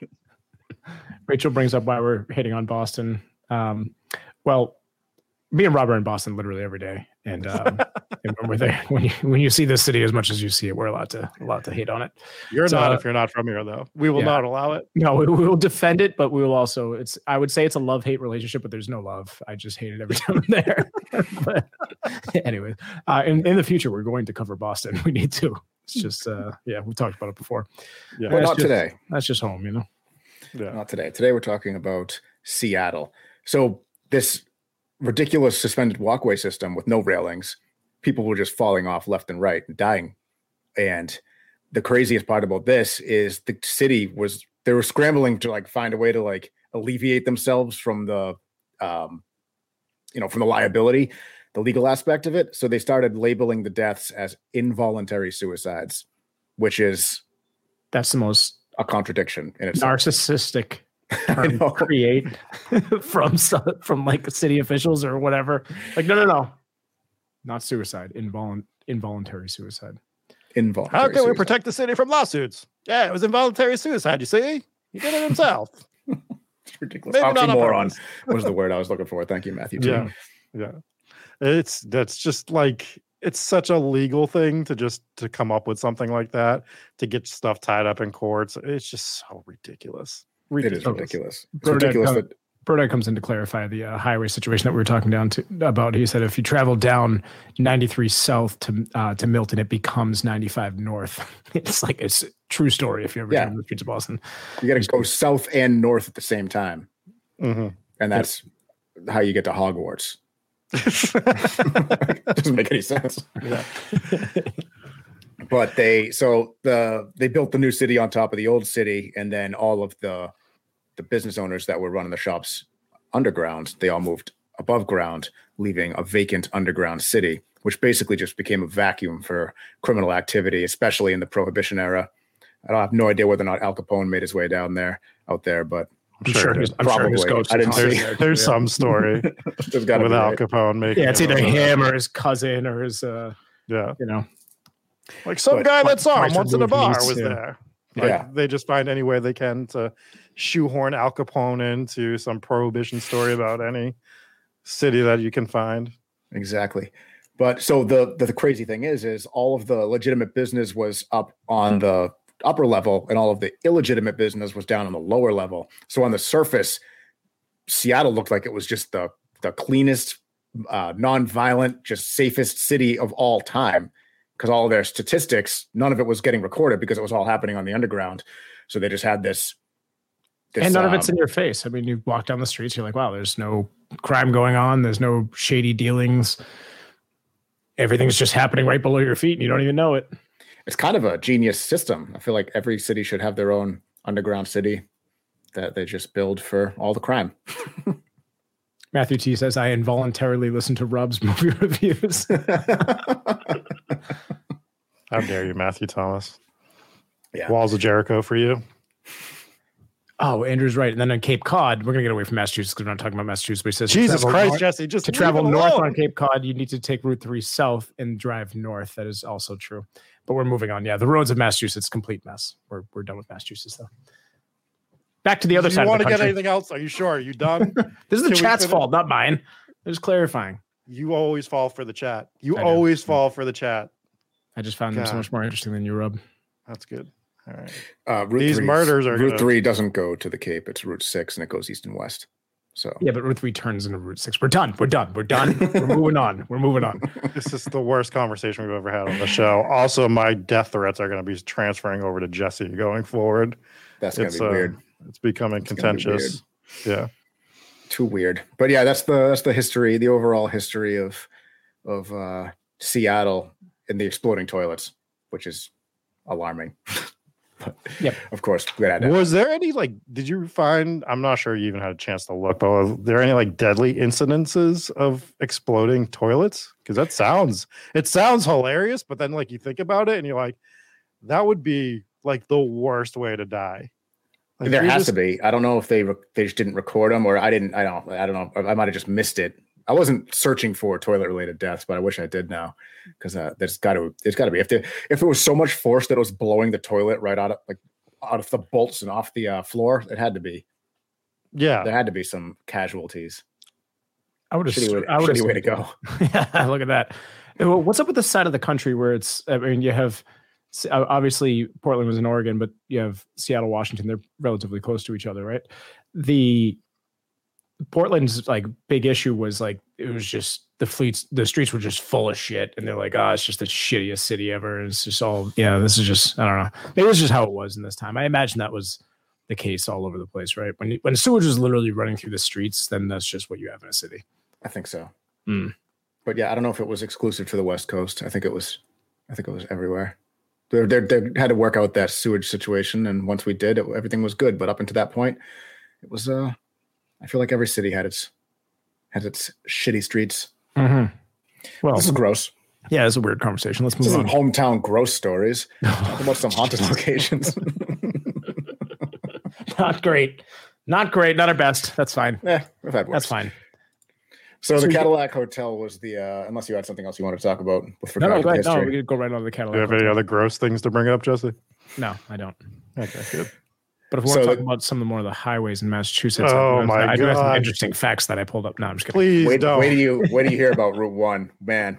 Rachel brings up why we're hating on Boston. Um, well, me and Rob are in Boston literally every day, and, um, and when we're there, when you when you see this city as much as you see it, we're allowed to allowed to hate on it. You're so, not uh, if you're not from here, though. We will yeah. not allow it. No, we, we will defend it, but we will also. It's I would say it's a love hate relationship, but there's no love. I just hate it every time I'm there. But anyway, uh, in in the future, we're going to cover Boston. We need to. It's just uh, yeah, we talked about it before. Yeah, well, not just, today. That's just home, you know. Yeah, not today. Today we're talking about Seattle. So this ridiculous suspended walkway system with no railings, people were just falling off left and right and dying. And the craziest part about this is the city was, they were scrambling to like find a way to like alleviate themselves from the, um, you know, from the liability, the legal aspect of it. So they started labeling the deaths as involuntary suicides, which is that's the most a contradiction in itself. Narcissistic term create from from like city officials or whatever. Like, no, no, no, not suicide. Involunt involuntary suicide. Involuntary. How can suicide. we protect the city from lawsuits? Yeah, it was involuntary suicide. You see, he did it himself. It's ridiculous. Oxymoron was the word I was looking for. Thank you, Matthew. Yeah, yeah. It's that's just like it's such a legal thing to just to come up with something like that to get stuff tied up in courts. It's just so ridiculous. Ridiculous. It is ridiculous. It's ridiculous that Brodie comes in to clarify the uh, highway situation that we were talking down to about. He said if you travel down ninety-three south to uh, to Milton, it becomes ninety-five north. It's like it's a true story if you ever Yeah. drive the streets of Boston. You got to go south and north at the same time, Mm-hmm. and that's how you get to Hogwarts. Doesn't make any sense. Yeah. But they so the they built the new city on top of the old city, and then all of the the business owners that were running the shops underground, they all moved above ground, leaving a vacant underground city, which basically just became a vacuum for criminal activity, especially in the Prohibition era. I don't have no idea whether or not Al Capone made his way down there, out there, but I'm sure, his, I'm sure his Probably. ghost I didn't is see- haunted There's, there, there's yeah. some story there's got to with be Al right. Capone making. Yeah, it's it either over. him or his cousin or his, uh, Yeah. you know. Like some But guy twice- that saw him twice once in a removed bar niece, was yeah. there. Like, Yeah. They just find any way they can to shoehorn Al Capone into some prohibition story about any city that you can find. Exactly. But so the, the the crazy thing is, is all of the legitimate business was up on the upper level, and all of the illegitimate business was down on the lower level. So on the surface, Seattle looked like it was just the the cleanest, uh, non-violent, just safest city of all time, because all of their statistics, none of it was getting recorded because it was all happening on the underground. So they just had this. this And none of it's um, in your face. I mean, you walk down the streets, you're like, wow, there's no crime going on. There's no shady dealings. Everything's just happening right below your feet and you don't even know it. It's kind of a genius system. I feel like every city should have their own underground city that they just build for all the crime. Matthew T says, I involuntarily listen to Rob's movie reviews. How dare you, Matthew Thomas? Yeah. Walls of Jericho for you. Oh, Andrew's right. And then on Cape Cod, we're going to get away from Massachusetts because we're not talking about Massachusetts. But he says, to Jesus travel Christ, north- Jesse, just to leave travel it north alone. on Cape Cod, you need to take Route three south and drive north. That is also true. But we're moving on. Yeah, the roads of Massachusetts, complete mess. We're we're done with Massachusetts, though. Back to the other Do side you of want the to get country. anything else? Are you sure? Are you done? This is the Can we chat's finish? fault, not mine. Just clarifying. You always fall for the chat. You I do. always fall for the chat. I just found them so God. much more interesting than you, Rob. That's good. All right. Uh, Route These three's- murders are Route gonna- three doesn't go to the Cape. It's Route six, and it goes east and west. So Yeah, but Route three turns into Route six. We're done. We're done. We're done. We're moving on. We're moving on. This is the worst conversation we've ever had on the show. Also, my death threats are going to be transferring over to Jesse going forward. that's gonna It's be uh, weird. It's becoming It's gonna be contentious. Yeah. Too weird. But yeah, that's the that's the history, the overall history of of uh, Seattle and the exploding toilets, which is alarming. But, Yep. Of course, we gotta. Was there any like? Did you find? I'm not sure you even had a chance to look, but were there any like deadly incidences of exploding toilets? Because that sounds it sounds hilarious, but then like you think about it and you're like, that would be like the worst way to die. Like, There you're has just- to be. I don't know if they re- they just didn't record them, or I didn't. I don't. I don't know. I might have just missed it. I wasn't searching for toilet related deaths, but I wish I did now, because uh, there's got to. There's got to be. If there, if it was so much force that it was blowing the toilet right out of like out of the bolts and off the uh, floor, it had to be. Yeah. There had to be some casualties. I would have. Shitty way, I would shitty way to go. Yeah, look at that. Well, what's up with the side of the country where it's? I mean, you have obviously Portland was in Oregon, but you have Seattle, Washington. They're relatively close to each other, right? The Portland's like big issue was like it was just the fleets, the streets were just full of shit, and they're like, oh, it's just the shittiest city ever. And it's just all, yeah, this is just, I don't know. Maybe it's just how it was in this time. I imagine that was the case all over the place, right? When when sewage is literally running through the streets, then that's just what you have in a city. I think so. Mm. But yeah, I don't know if it was exclusive to the West Coast. I think it was. I think it was everywhere. They they they had to work out that sewage situation, and once we did, it, everything was good. But up until that point, it was. Uh, I feel like every city had its had its shitty streets. Mm-hmm. Well, This is gross. yeah, it's a weird conversation. Let's This move is on. some hometown gross stories. Talk about some haunted locations. Not great. Not great. Not our best. That's fine. Yeah, we've had worse. That's fine. So, So the we- Cadillac Hotel was the. Uh, unless you had something else you wanted to talk about with No, regard no, to go the ahead. No, history. we could go right on to the Do you Cadillac. have any Hotel. other gross things to bring up, Jesse? No, I don't. Okay, good. But if we So want to the- talk about some of the more of the highways in Massachusetts, Oh I do have, my I do have some God. interesting facts that I pulled up. No, I'm just kidding. Please Wait, don't. wait till you wait till you hear about Route One, man.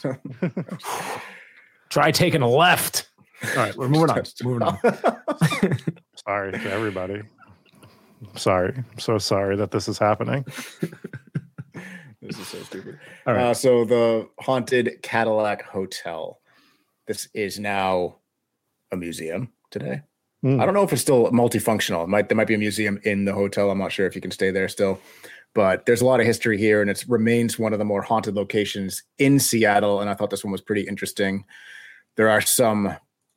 Try taking a left. All right, we're moving on. moving on. Sorry to everybody. Sorry. I'm so sorry that this is happening. This is so stupid. All right. Uh, so the Haunted Cadillac Hotel. This is now a museum today. Mm. I don't know if it's still multifunctional. It might there might be a museum in the hotel. I'm not sure if you can stay there still. But there's a lot of history here, and it remains one of the more haunted locations in Seattle. And I thought this one was pretty interesting. There are some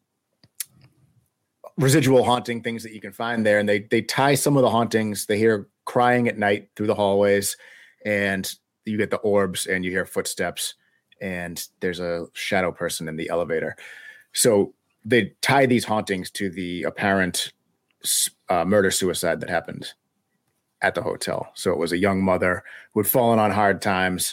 residual haunting things that you can find there, and they they tie some of the hauntings. They hear crying at night through the hallways, and you get the orbs, and you hear footsteps, and there's a shadow person in the elevator. So they tie these hauntings to the apparent uh, murder-suicide that happened at the hotel. So it was a young mother who had fallen on hard times,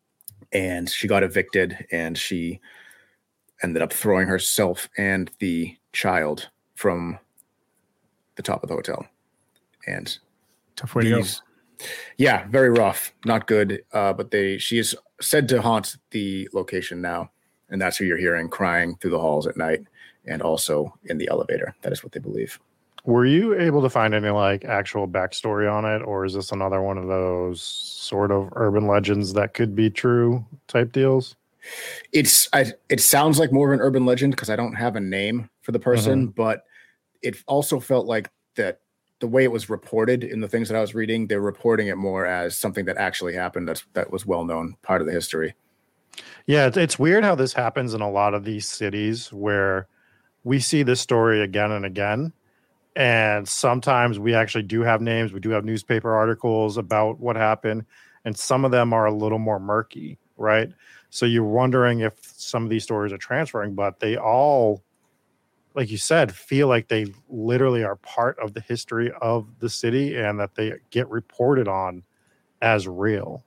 and she got evicted, and she ended up throwing herself and the child from the top of the hotel. And tough way to go. Yeah, very rough, not good. Uh, but they she is said to haunt the location now, and that's who you're hearing crying through the halls at night, and also in the elevator. That is what they believe. Were you able to find any like actual backstory on it, or is this another one of those sort of urban legends that could be true type deals? It's I, it sounds like more of an urban legend because I don't have a name for the person, Mm-hmm. but it also felt like that the way it was reported in the things that I was reading, they're reporting it more as something that actually happened. That's that was well known, part of the history. Yeah, it's, it's weird how this happens in a lot of these cities where we see this story again and again. And sometimes we actually do have names. We do have newspaper articles about what happened. And some of them are a little more murky, right? So you're wondering if some of these stories are transferring, but they all, like you said, feel like they literally are part of the history of the city and that they get reported on as real.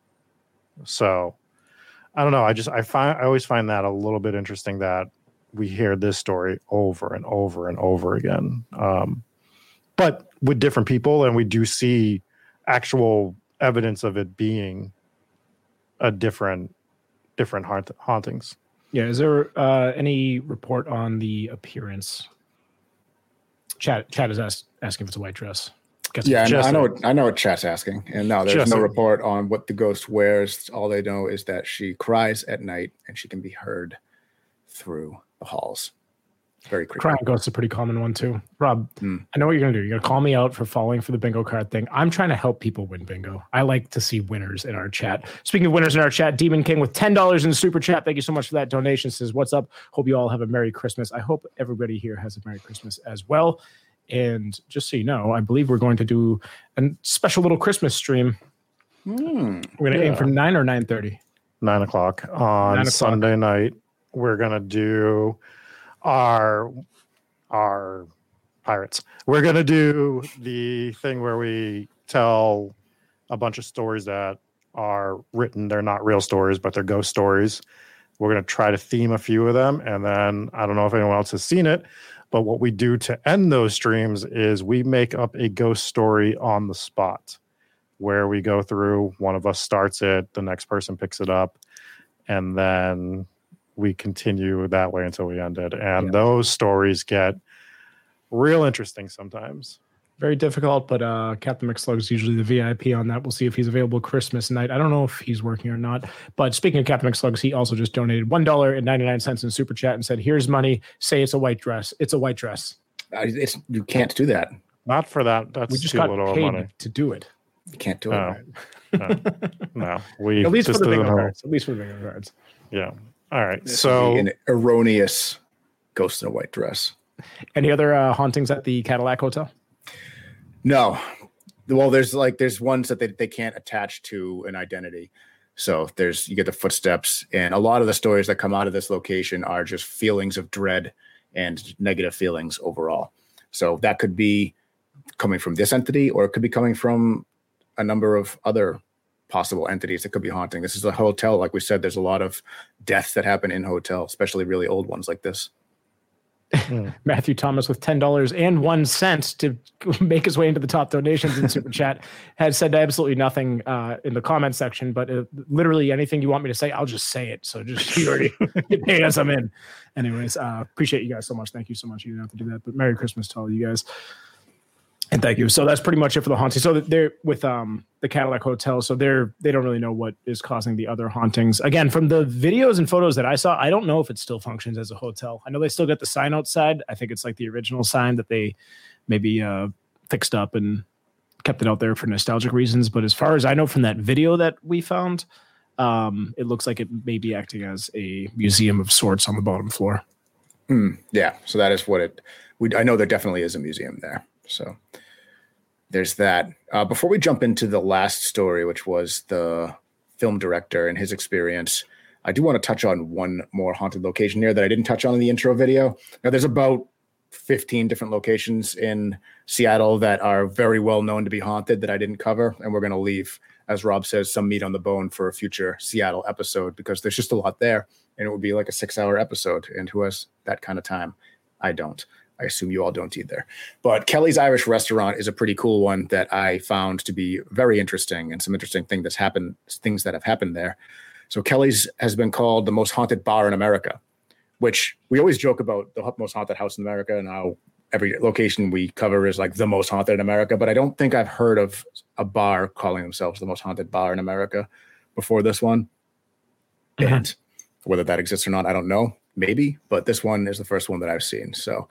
So I don't know. I just, I find, I always find that a little bit interesting that we hear this story over and over and over again. Um, but with different people, and we do see actual evidence of it being a different, different haunt- hauntings. Yeah. Is there uh, any report on the appearance? Chat, chat is ask, asking if it's a white dress. Guess Yeah, it's I, just I know. a- What, I know what chat's asking, and no, there's Just no a- report on what the ghost wears. All they know is that she cries at night, and she can be heard through the halls. Very creepy. Crying ghost is a pretty common one too. Rob, Hmm. I know what you're gonna do. You're gonna call me out for falling for the bingo card thing. I'm trying to help people win bingo. I like to see winners in our chat. Speaking of winners in our chat, Demon King with ten dollars in the super chat. Thank you so much for that donation. Says, "What's up? Hope you all have a Merry Christmas." I hope everybody here has a Merry Christmas as well. And just so you know, I believe we're going to do a special little Christmas stream. Hmm. We're gonna aim Yeah. for nine or nine thirty. Nine o'clock on Nine o'clock. Sunday night. We're gonna do our our pirates. We're gonna do the thing where we tell a bunch of stories that are written. They're not real stories, but they're ghost stories. We're gonna try to theme a few of them, and then I don't know if anyone else has seen it, but what we do to end those streams is we make up a ghost story on the spot, where we go through. One of us starts it, the next person picks it up, and then we continue that way until we end it. And Yeah. those stories get real interesting sometimes. Very difficult, but uh, Captain McSlug is usually the V I P on that. We'll see if he's available Christmas night. I don't know if he's working or not. But speaking of Captain McSlugs, he also just donated one dollar and ninety-nine cents in super chat and said, "Here's money. Say it's a white dress. It's a white dress." Uh, It's you can't do that. Not for that. That's We just too got little paid money. to do it. You can't do it. Oh. No, no, we At least for just the bingo didn't know. cards. At least for the bingo cards. Yeah. All right. This So would be an erroneous ghost in a white dress. Any other uh, hauntings at the Cadillac Hotel? No. Well, there's like there's ones that they, they can't attach to an identity. So there's you get the footsteps, and a lot of the stories that come out of this location are just feelings of dread and negative feelings overall. So that could be coming from this entity, or it could be coming from a number of other possible entities that could be haunting. This is a hotel, like we said. There's a lot of deaths that happen in hotel, especially really old ones like this. Matthew Thomas with ten dollars and one cent to make his way into the top donations in Super Chat had said absolutely nothing uh, in the comment section, but uh, literally anything you want me to say, I'll just say it. So just you already get paid as I'm in. Anyways, uh, appreciate you guys so much. Thank you so much. You didn't have to do that, but Merry Christmas to all you guys. And thank you. So that's pretty much it for the haunting. So they're with um, the Cadillac Hotel. So they're they don't really know what is causing the other hauntings. Again, from the videos and photos that I saw, I don't know if it still functions as a hotel. I know they still get the sign outside. I think it's like the original sign that they maybe uh, fixed up and kept it out there for nostalgic reasons. But as far as I know from that video that we found, um, it looks like it may be acting as a museum of sorts on the bottom floor. Mm, yeah. So that is what it. We I know there definitely is a museum there. So there's that. Uh, before we jump into the last story, which was the film director and his experience, I do want to touch on one more haunted location here that I didn't touch on in the intro video. Now, there's about fifteen different locations in Seattle that are very well known to be haunted that I didn't cover. And we're going to leave, as Rob says, some meat on the bone for a future Seattle episode because there's just a lot there. And it would be like a six hour episode. And who has that kind of time? I don't. I assume you all don't either. But Kelly's Irish Restaurant is a pretty cool one that I found to be very interesting and some interesting thing that's happened, things that have happened there. So Kelly's has been called the most haunted bar in America, which we always joke about the most haunted house in America and how every location we cover is like the most haunted in America. But I don't think I've heard of a bar calling themselves the most haunted bar in America before this one. Mm-hmm. And whether that exists or not, I don't know. Maybe, but this one is the first one that I've seen. So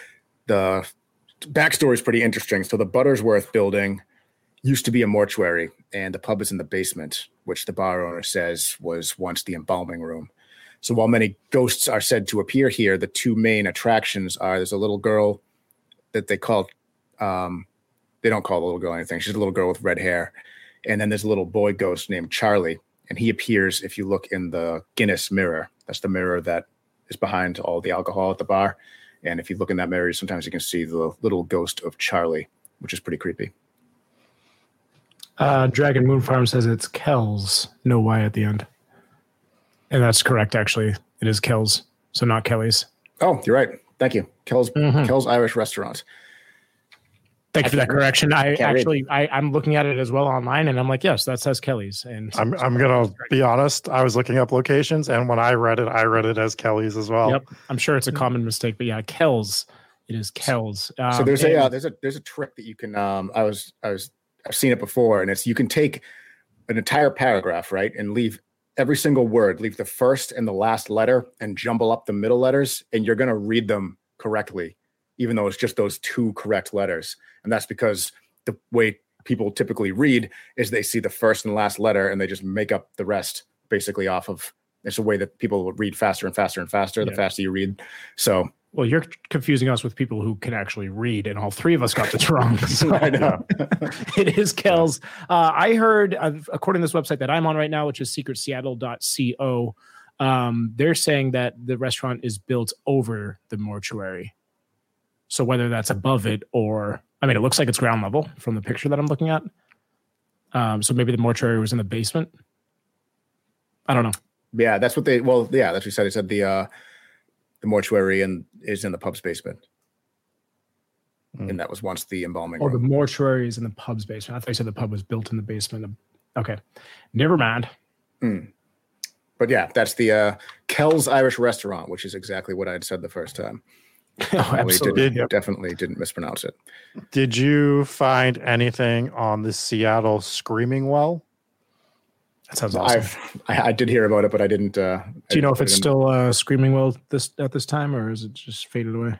the backstory is pretty interesting. So the Buttersworth building used to be a mortuary, and the pub is in the basement, which the bar owner says was once the embalming room. So while many ghosts are said to appear here, the two main attractions are there's a little girl that they call, um, they don't call the little girl anything. She's a little girl with red hair. And then there's a little boy ghost named Charlie. And he appears if you look in the Guinness mirror. That's the mirror that is behind all the alcohol at the bar. And if you look in that mirror, sometimes you can see the little ghost of Charlie, which is pretty creepy. Uh, Dragon Moon Farm says it's Kells, no Y at the end. And that's correct, actually. It is Kells, so not Kelly's. Oh, you're right. Thank you. Kells, mm-hmm. Kells Irish Restaurant. Thank you for that correction. I actually, I, I'm looking at it as well online, and I'm like, yes, that says Kelly's. And I'm, I'm gonna be honest. I was looking up locations, and when I read it, I read it as Kelly's as well. Yep, I'm sure it's a common mistake, but yeah, Kells. It is Kells. Um, so there's and, a uh, there's a there's a trick that you can. Um, I was I was I've seen it before, and it's you can take an entire paragraph, right, and leave every single word, leave the first and the last letter, and jumble up the middle letters, and you're gonna read them correctly, even though it's just those two correct letters. And that's because the way people typically read is they see the first and last letter and they just make up the rest basically off of, it's a way that people read faster and faster and faster, yeah. the faster you read. So, well, you're confusing us with people who can actually read, and all three of us got this wrong. So, I know. It is Kells. Uh, I heard, uh, according to this website that I'm on right now, which is secret seattle dot co, um, they're saying that the restaurant is built over the mortuary. So whether that's above it or, I mean, it looks like it's ground level from the picture that I'm looking at. Um, so maybe the mortuary was in the basement. I don't know. Yeah, that's what they, well, yeah, that's what you said. They said the, uh, the mortuary and is in the pub's basement. Mm. And that was once the embalming Oh, room. the mortuary is in the pub's basement. I thought you said the pub was built in the basement. Okay. Never mind. Mm. But yeah, that's the uh, Kells Irish Restaurant, which is exactly what I had said the first time. Oh, absolutely. Didn't, yep. Definitely didn't mispronounce it. Did you find anything on the Seattle Screaming Well? That sounds awesome. I've, I, I did hear about it, but I didn't. Uh, Do you know if it's still uh, Screaming Well this at this time, or is it just faded away?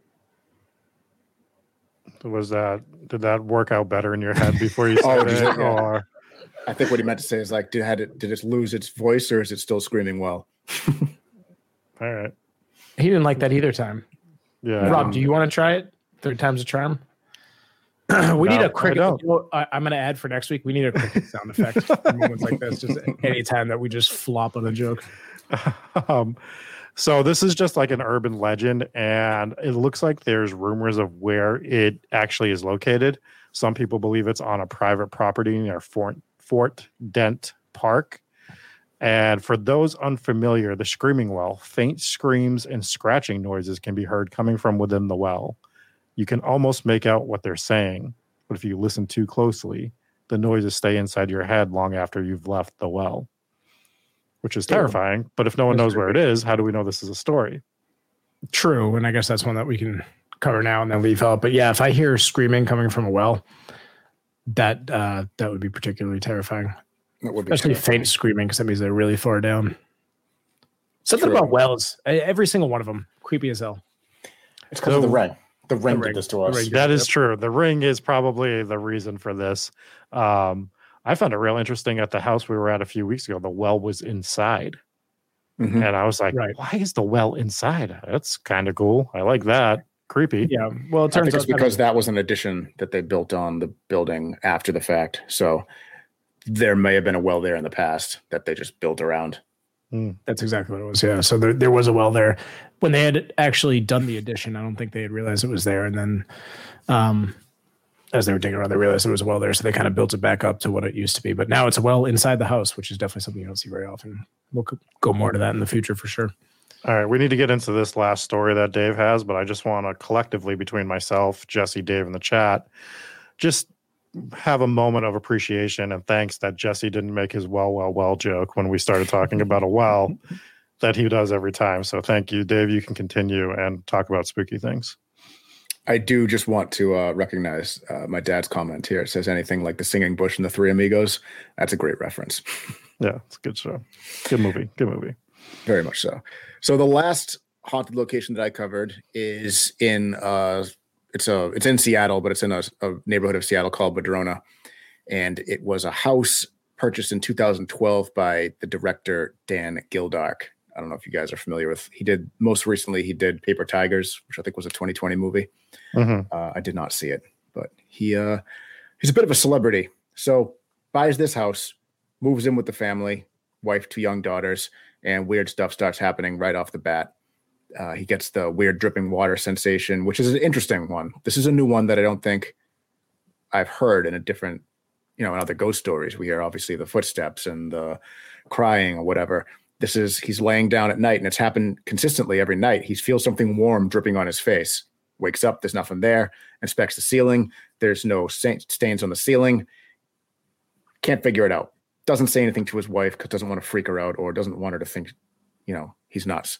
Was that did that work out better in your head before you said oh, it? yeah. Or I think what he meant to say is like, did had it did it lose its voice, or is it still Screaming Well? All right. He didn't like that either time. Yeah. Rob, do you want to try it? Third time's a charm. we no, need a cricket. I I, I'm going to add for next week. We need a cricket sound effect for moments like this. Just any time that we just flop on a joke. Um, so this is just like an urban legend, and it looks like there's rumors of where it actually is located. Some people believe it's on a private property near Fort, Fort Dent Park. And for those unfamiliar, the Screaming Well, faint screams and scratching noises can be heard coming from within the well. You can almost make out what they're saying, but if you listen too closely, the noises stay inside your head long after you've left the well, which is terrifying. But if no one knows where it is, how do we know this is a story? True, and I guess that's one that we can cover now and then leave out. But yeah, if I hear screaming coming from a well, that uh, that would be particularly terrifying. That would be Especially terrifying. faint screaming, because that means they're really far down. Something True. about wells. Every single one of them, creepy as hell. It's because of the ring. The ring The did ring. this to The us. ring. That is true. The ring is probably the reason for this. Um, I found it real interesting at the house we were at a few weeks ago. The well was inside. Mhm. And I was like, Right. why is the well inside? That's kind of cool. I like that. Creepy. Yeah. Well, it I turns think out it's because that was an addition that they built on the building after the fact. So there may have been a well there in the past that they just built around. that's exactly what it was. Yeah. So there, there was a well there when they had actually done the addition. I don't think they had realized it was there. And then um, as they were digging around, they realized there was a well there. So they kind of built it back up to what it used to be. But now it's a well inside the house, which is definitely something you don't see very often. We'll co- go more to that in the future for sure. All right, we need to get into this last story that Dave has, but I just want to collectively, between myself, Jesse, Dave, and the chat, just have a moment of appreciation and thanks that Jesse didn't make his well, well, well joke when we started talking about a well that he does every time. So thank you, Dave. You can continue and talk about spooky things. I do just want to uh, recognize uh, my dad's comment here. It says anything like the singing bush and the Three Amigos. That's a great reference. Yeah, it's a good show. Good movie. Good movie. Very much so. So the last haunted location that I covered is in uh it's a it's in Seattle, but it's in a, a neighborhood of Seattle called Madrona, and it was a house purchased in two thousand twelve by the director Dan Gildark. I don't know if you guys are familiar with. He did most recently he did Paper Tigers, which I think was a twenty twenty movie. Mhm. Uh, I did not see it, but he uh he's a bit of a celebrity. So buys this house, moves in with the family, wife, two young daughters, and weird stuff starts happening right off the bat. Uh, he gets the weird dripping water sensation, which is an interesting one. This is a new one that I don't think I've heard in a different, you know, in other ghost stories. We hear obviously the footsteps and the crying or whatever. This is, he's laying down at night, and it's happened consistently every night. He feels something warm dripping on his face, wakes up, there's nothing there, inspects the ceiling. There's no stains on the ceiling. Can't figure it out. Doesn't say anything to his wife because doesn't want to freak her out or doesn't want her to think, you know, he's nuts.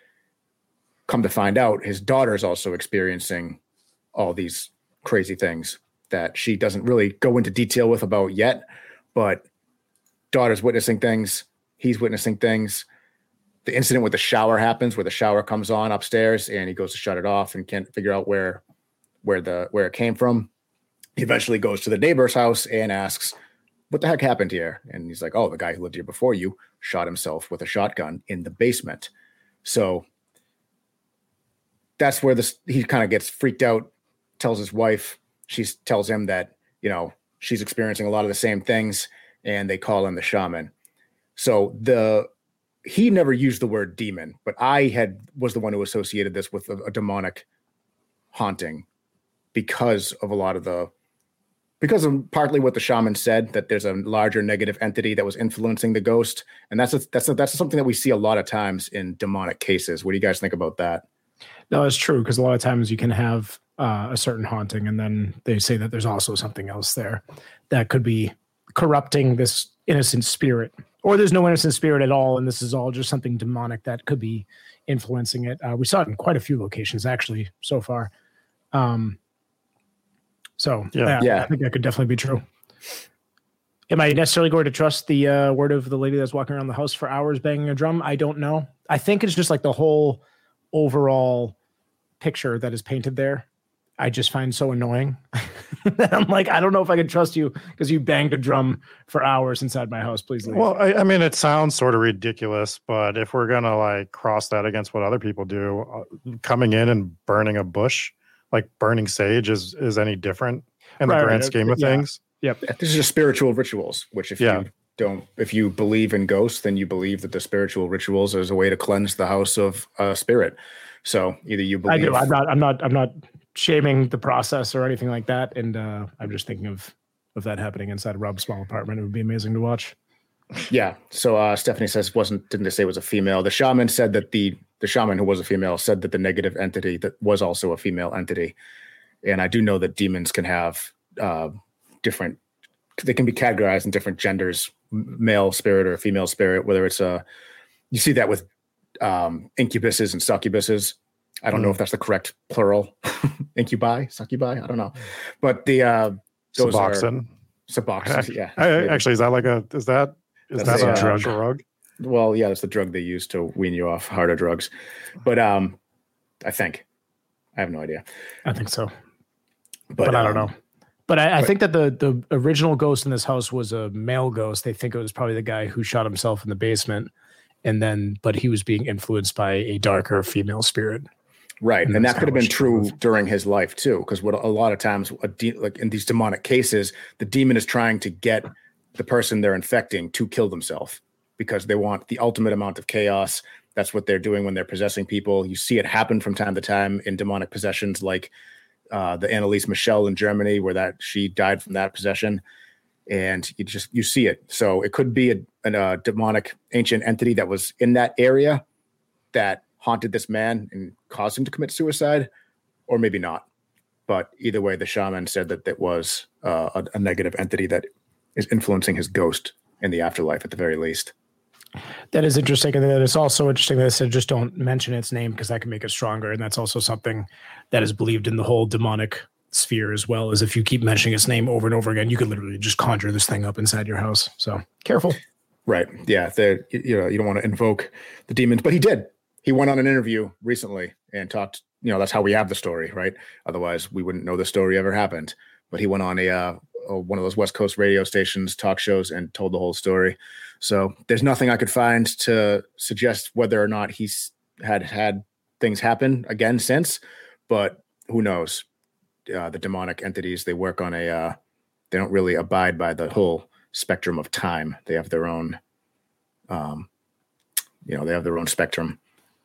Come to find out, his daughter is also experiencing all these crazy things that she doesn't really go into detail with about yet, but daughter's witnessing things. He's witnessing things. The incident with the shower happens where the shower comes on upstairs and he goes to shut it off and can't figure out where, where the, where it came from. He eventually goes to the neighbor's house and asks, what the heck happened here? And he's like, oh, the guy who lived here before you shot himself with a shotgun in the basement. So that's where this, he kind of gets freaked out, tells his wife, she tells him that, you know, she's experiencing a lot of the same things, and they call in the shaman. So the, he never used the word demon, but I had, was the one who associated this with a, a demonic haunting because of a lot of the, because of partly what the shaman said, that there's a larger negative entity that was influencing the ghost. And that's, a, that's, a, that's something that we see a lot of times in demonic cases. What do you guys think about that? No, it's true, because a lot of times you can have uh, a certain haunting, and then they say that there's also something else there that could be corrupting this innocent spirit, or there's no innocent spirit at all, and this is all just something demonic that could be influencing it. Uh, we saw it in quite a few locations actually so far. Um, so Yeah. yeah, Yeah. I think that could definitely be true. Am I necessarily going to trust the uh, word of the lady that's walking around the house for hours banging a drum? I don't know. I think it's just like the whole overall picture that is painted there. I just find so annoying. I'm like, I don't know if I can trust you because you banged a drum for hours inside my house. Please leave. Well, I, I mean, it sounds sort of ridiculous, but if we're going to like cross that against what other people do, uh, coming in and burning a bush, like burning sage is, is any different in the Right, grand right. scheme of Yeah. things. Yep. This is just spiritual rituals, which if Yeah. you don't, if you believe in ghosts, then you believe that the spiritual rituals is a way to cleanse the house of uh, spirit. So either you I believe, do. I'm not. I'm not. I'm not shaming the process or anything like that. And uh, I'm just thinking of of that happening inside a Rob's small apartment. It would be amazing to watch. yeah. So uh, Stephanie says wasn't didn't they say it was a female? The shaman said that the the shaman who was a female said that the negative entity that was also a female entity. And I do know that demons can have uh, different. They can be categorized in different genders, male spirit or female spirit. Whether it's a, you see that with um, incubuses and succubuses. I don't mm. know if that's the correct plural. Incubi, succubi. I don't know, but the uh, those Suboxone. are Suboxone. Yeah. I, actually, is that like a? Is that is that's that a, a drug? drug? Well, yeah, that's the drug they use to wean you off harder drugs. But um, I think I have no idea. I think so, but, but I don't um, know. But I, I think that the the original ghost in this house was a male ghost. They think it was probably the guy who shot himself in the basement, and then but he was being influenced by a darker female spirit. Right, and, and that could have been true during his life too, because what a lot of times, a de- like in these demonic cases, the demon is trying to get the person they're infecting to kill themselves because they want the ultimate amount of chaos. That's what they're doing when they're possessing people. You see it happen from time to time in demonic possessions, like uh, the Anneliese Michel in Germany, where that she died from that possession, and you just you see it. So it could be a, a, a demonic ancient entity that was in that area that haunted this man and caused him to commit suicide, or maybe not. But either way, the shaman said that that was uh, a, a negative entity that is influencing his ghost in the afterlife at the very least. That is interesting. And then it's also interesting that they said just don't mention its name because that can make it stronger. And that's also something that is believed in the whole demonic sphere as well, as if you keep mentioning its name over and over again, you could literally just conjure this thing up inside your house. So careful. Right. Yeah. You know, you don't want to invoke the demons, but he did. He went on an interview recently and talked, you know, that's how we have the story, right? Otherwise we wouldn't know the story ever happened. But he went on a, uh, a one of those West Coast radio stations, talk shows, and told the whole story. So there's nothing I could find to suggest whether or not he's had had things happen again since, but who knows? Uh, the demonic entities, they work on a, uh, they don't really abide by the whole spectrum of time. They have their own, um, you know, they have their own spectrum.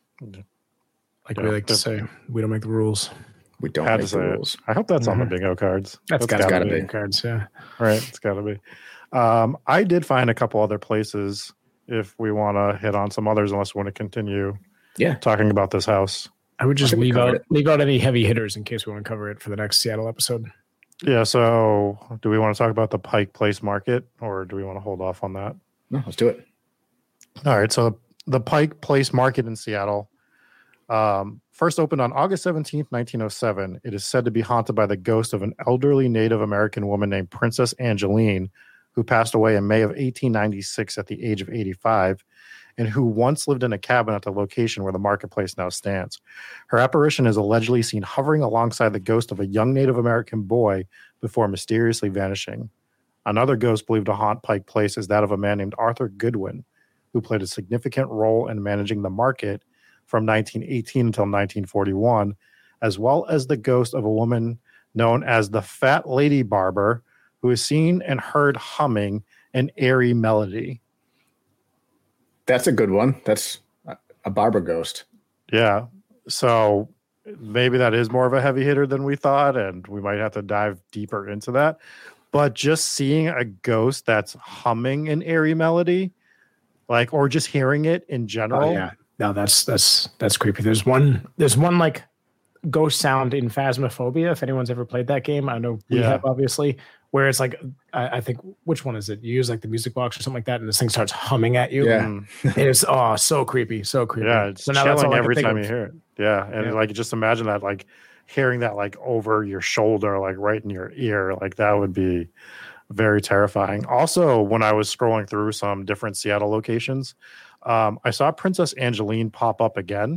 Like we like to say, we don't make the rules. We don't make the rules. It. I hope that's mm-hmm. on the bingo cards. That's, that's got to be. be cards, yeah. Right, it's got to be. Um, I did find a couple other places if we want to hit on some others, unless we want to continue yeah. talking about this house. I would just I leave out it. leave out any heavy hitters in case we want to cover it for the next Seattle episode. Yeah, so do we want to talk about the Pike Place Market, or do we want to hold off on that? No, let's do it. All right, so the Pike Place Market in Seattle um, first opened on August seventeenth, nineteen oh seven. It is said to be haunted by the ghost of an elderly Native American woman named Princess Angeline, who passed away in May of eighteen ninety-six at the age of eighty-five, and who once lived in a cabin at the location where the marketplace now stands. Her apparition is allegedly seen hovering alongside the ghost of a young Native American boy before mysteriously vanishing. Another ghost believed to haunt Pike Place is that of a man named Arthur Goodwin, who played a significant role in managing the market from nineteen eighteen until nineteen forty-one, as well as the ghost of a woman known as the Fat Lady Barber, who is seen and heard humming an airy melody. That's a good one. That's a barber ghost. Yeah. So maybe that is more of a heavy hitter than we thought, and we might have to dive deeper into that. But just seeing a ghost that's humming an airy melody, like, or just hearing it in general. Oh, yeah. No, that's that's that's creepy. There's one there's one like ghost sound in Phasmophobia, if anyone's ever played that game. I know we yeah. have, obviously, where it's like, I, I think, which one is it? You use like the music box or something like that, and this thing starts humming at you. Yeah. And it's, oh, so creepy, so creepy. Yeah, it's so now chilling that's every time of. you hear it. Yeah, and yeah. like, just imagine that, like, hearing that, like, over your shoulder, like, right in your ear, like, that would be very terrifying. Also, when I was scrolling through some different Seattle locations, um, I saw Princess Angeline pop up again.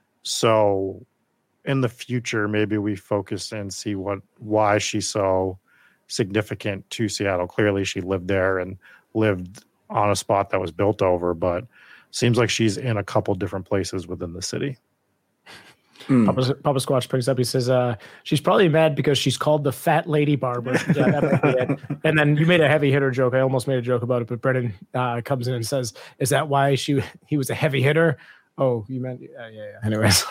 So in the future, maybe we focus and see what why she's so significant to Seattle. Clearly, she lived there and lived on a spot that was built over, but seems like she's in a couple different places within the city. Mm. Papa, Papa Squatch picks up. He says, uh, she's probably mad because she's called the Fat Lady Barber. Yeah, that might be it. And then you made a heavy hitter joke. I almost made a joke about it, but Brennan uh, comes in and says, is that why she he was a heavy hitter? Oh, you meant, uh, yeah, yeah. Anyways.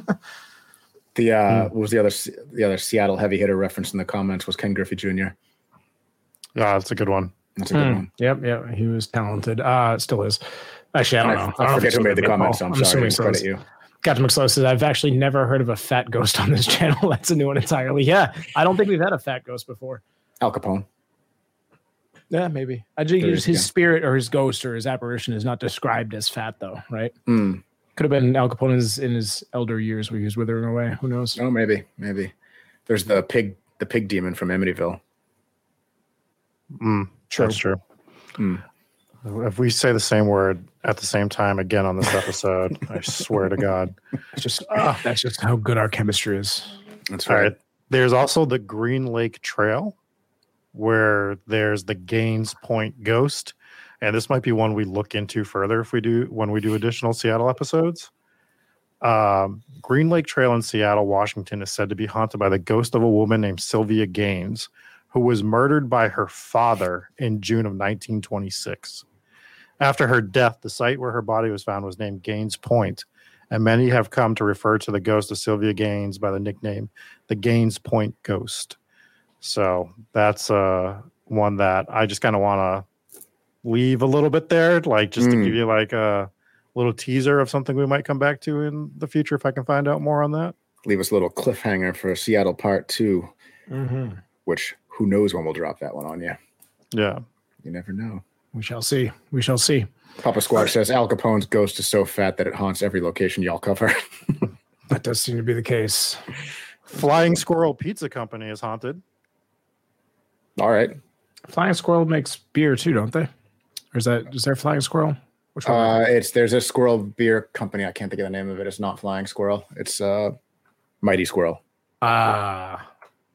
the uh, mm. what was the other the other Seattle heavy hitter reference in the comments was Ken Griffey Junior Yeah, that's a good one. That's a good mm. one. Yep, yep. He was talented. Uh, still is. Actually, I don't I, know. I, I, I forget who made the comment, so I'm, I'm sorry. I credit you. Captain McSlow says, I've actually never heard of a fat ghost on this channel. That's a new one entirely. Yeah, I don't think we've had a fat ghost before. Al Capone. Yeah, maybe. I think his, his spirit or his ghost or his apparition is not described as fat, though, right? Mm. Could have been Al Capone's in his elder years where he was withering away. Who knows? Oh, maybe, maybe. There's the pig, the pig demon from Amityville. Mm, true. That's true. Mm. If we say the same word at the same time again on this episode, I swear to God. It's just uh, that's just how good our chemistry is. That's All right. right. There's also the Green Lake Trail, where there's the Gaines Point Ghost. And this might be one we look into further if we do when we do additional Seattle episodes. Um, Green Lake Trail in Seattle, Washington is said to be haunted by the ghost of a woman named Sylvia Gaines, who was murdered by her father in June of nineteen twenty-six. After her death, the site where her body was found was named Gaines Point, and many have come to refer to the ghost of Sylvia Gaines by the nickname the Gaines Point Ghost. So that's uh, one that I just kind of want to leave a little bit there, like just Mm. to give you like a little teaser of something we might come back to in the future if I can find out more on that. Leave us a little cliffhanger for Seattle Part Two, Mm-hmm. which who knows when we'll drop that one on you. Yeah. You never know. We shall see. We shall see. Papa Squatch says Al Capone's ghost is so fat that it haunts every location y'all cover. That does seem to be the case. Flying Squirrel Pizza Company is haunted. All right. Flying Squirrel makes beer too, don't they? Or is that is there Flying Squirrel? Which one? Uh, it's there's a squirrel beer company. I can't think of the name of it. It's not Flying Squirrel. It's uh, Mighty Squirrel. Ah,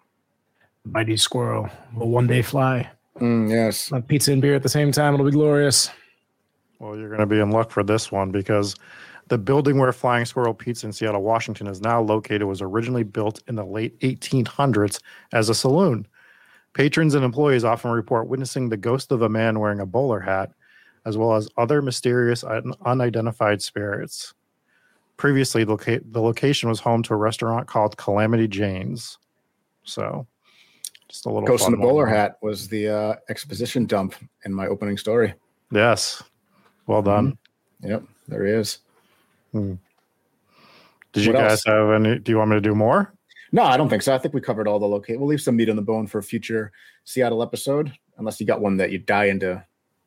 Mighty Squirrel will one day fly. Mm, yes. Have pizza and beer at the same time. It'll be glorious. Well, you're going to be in luck for this one because the building where Flying Squirrel Pizza in Seattle, Washington is now located was originally built in the late eighteen hundreds as a saloon. Patrons and employees often report witnessing the ghost of a man wearing a bowler hat, as well as other mysterious un- unidentified spirits. Previously, the, loca- the location was home to a restaurant called Calamity Jane's. So, just a little Ghost in fun the Bowler one. Hat was the uh, exposition dump in my opening story. Yes. Well done. Yep, there he is. Hmm. Did you What guys else? have any? Do you want me to do more? No, I don't think so. I think we covered all the locate. We'll leave some meat on the bone for a future Seattle episode, unless you got one that you die into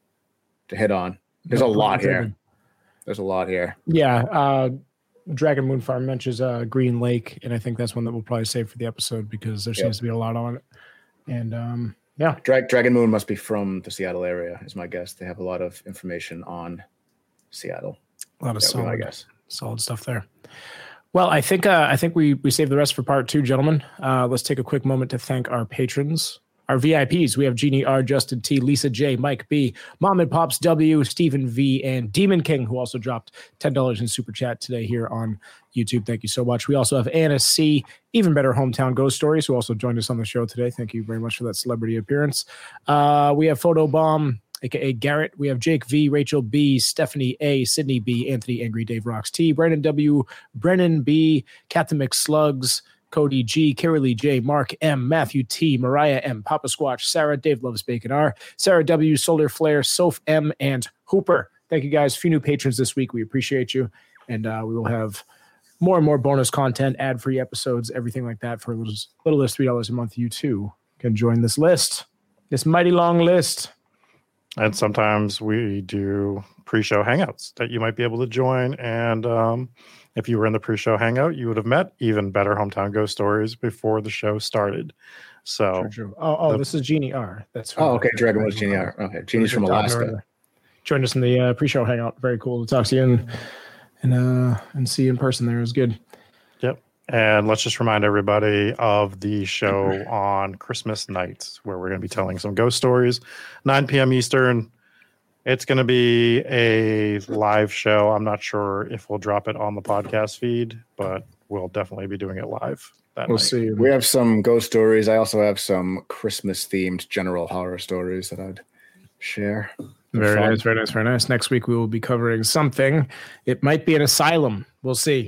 to hit on. There's a lot here. There's a lot here. Yeah. Uh, Dragon Moon Farm mentions uh, Green Lake, and I think that's one that we'll probably save for the episode because there seems Yep. to be a lot on it. And um, yeah, Drag, Dragon Moon must be from the Seattle area, is my guess. They have a lot of information on Seattle. a lot of That would be my solid, guess. solid stuff there. Well, I think uh, I think we we saved the rest for part two, gentlemen. Uh, let's take a quick moment to thank our patrons, our V I Ps. We have Jeannie R, Justin T, Lisa J, Mike B, Mom and Pops W, Stephen V, and Demon King, who also dropped ten dollars in super chat today here on YouTube. Thank you so much. We also have Anna C, Even Better Hometown Ghost Stories, who also joined us on the show today. Thank you very much for that celebrity appearance. Uh, we have Photobomb, aka Garrett. We have Jake V, Rachel B, Stephanie A, Sydney B, Anthony Angry, Dave Rocks T, Brandon W, Brennan B, Captain McSlugs, Cody G, Carrie Lee J, Mark M, Matthew T, Mariah M, Papa Squatch, Sarah, Dave Loves Bacon R, Sarah W, Solar Flare, Soph M, and Hooper. Thank you guys. A few new patrons this week. We appreciate you. And uh, we will have more and more bonus content, ad-free episodes, everything like that for a little, little as three dollars a month. You too can join this list, this mighty long list. And sometimes we do pre-show hangouts that you might be able to join. And um, if you were in the pre-show hangout, you would have met Even Better Hometown Ghost Stories before the show started. So, True, true. Oh, oh the- this is Jeannie R. That's Oh, okay. Dragon was Jeannie R. Okay. Jeannie's from Alaska. Joined us in the uh, pre-show hangout. Very cool to talk to you and and uh, and see you in person. There, it was good. yep. And let's just remind everybody of the show on Christmas night, where we're going to be telling some ghost stories, nine p.m. Eastern. It's going to be a live show. I'm not sure if we'll drop it on the podcast feed, but we'll definitely be doing it live that We'll night. see. We have some ghost stories. I also have some Christmas-themed general horror stories that I'd share. Very Fun. nice, very nice, very nice. Next week we will be covering something. It might be an asylum. We'll see.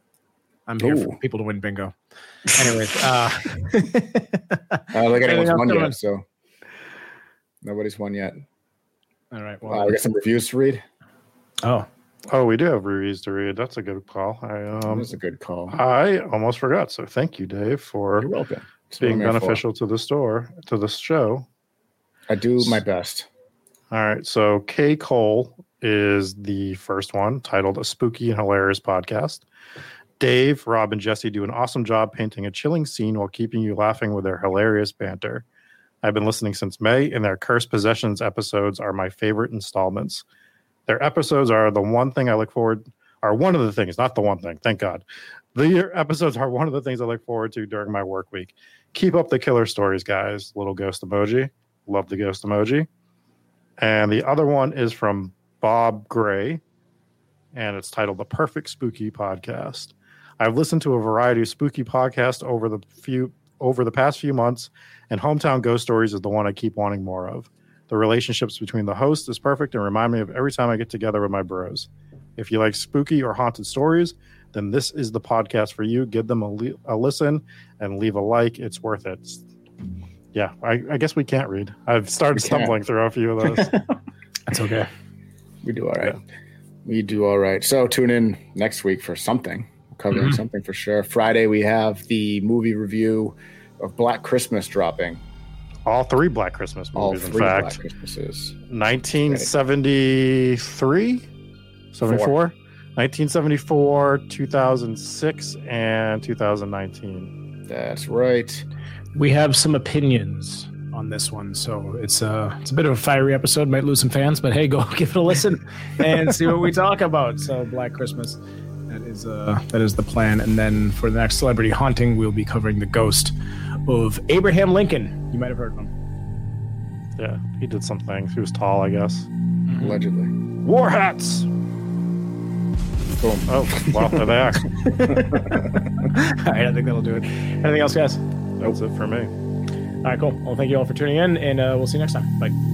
I'm here Ooh. for people to win bingo. Anyways, uh, I don't think anyone's Anything else won coming? yet, so nobody's won yet. all right. Uh, Well, we got some reviews to read. oh, Oh, we do have reviews to read. That's a good call. I um, That's a good call. I almost forgot. So thank you, Dave, for You're welcome. That's what being I'm here for. beneficial to the store, to the show. I do my best. All right. So Kay Cole is the first one, titled A Spooky and Hilarious Podcast. Dave, Rob, and Jesse do an awesome job painting a chilling scene while keeping you laughing with their hilarious banter. I've been listening since May, and their Cursed Possessions episodes are my favorite installments. Their episodes are the one thing I look forward, are one of the things, not the one thing, thank God. The episodes are one of the things I look forward to during my work week. Keep up the killer stories, guys. Little ghost emoji. Love the ghost emoji. And the other one is from Bob Gray, and it's titled The Perfect Spooky Podcast. I've listened to a variety of spooky podcasts over the few over the past few months, and Hometown Ghost Stories is the one I keep wanting more of. The relationships between the hosts is perfect and remind me of every time I get together with my bros. If you like spooky or haunted stories, then this is the podcast for you. Give them a, li- a listen and leave a like. It's worth it. Yeah, I, I guess we can't read. I've started stumbling through a few of those. That's okay. We do all right. Yeah. We do all right. So tune in next week for something. We're covering Mm-hmm. something for sure. Friday, we have the movie review of Black Christmas dropping. All three Black Christmas All movies, three in fact. Black Christmases. nineteen seventy-three? seventy-four? nineteen seventy-four, two thousand six, and two thousand nineteen. That's right. We have some opinions on this one, so it's a it's a bit of a fiery episode. Might lose some fans, but hey, go give it a listen and see what we talk about. So, Black Christmas, that is uh that is the plan. And then for the next Celebrity Haunting, we'll be covering the ghost of Abraham Lincoln. You might have heard of him. Yeah, he did some things. He was tall, I guess. Allegedly. War hats! Boom. Oh, well, there they are. All right, I think that'll do it. Anything else, guys? That's it for me. All right, cool. Well, thank you all for tuning in, and uh, we'll see you next time. Bye.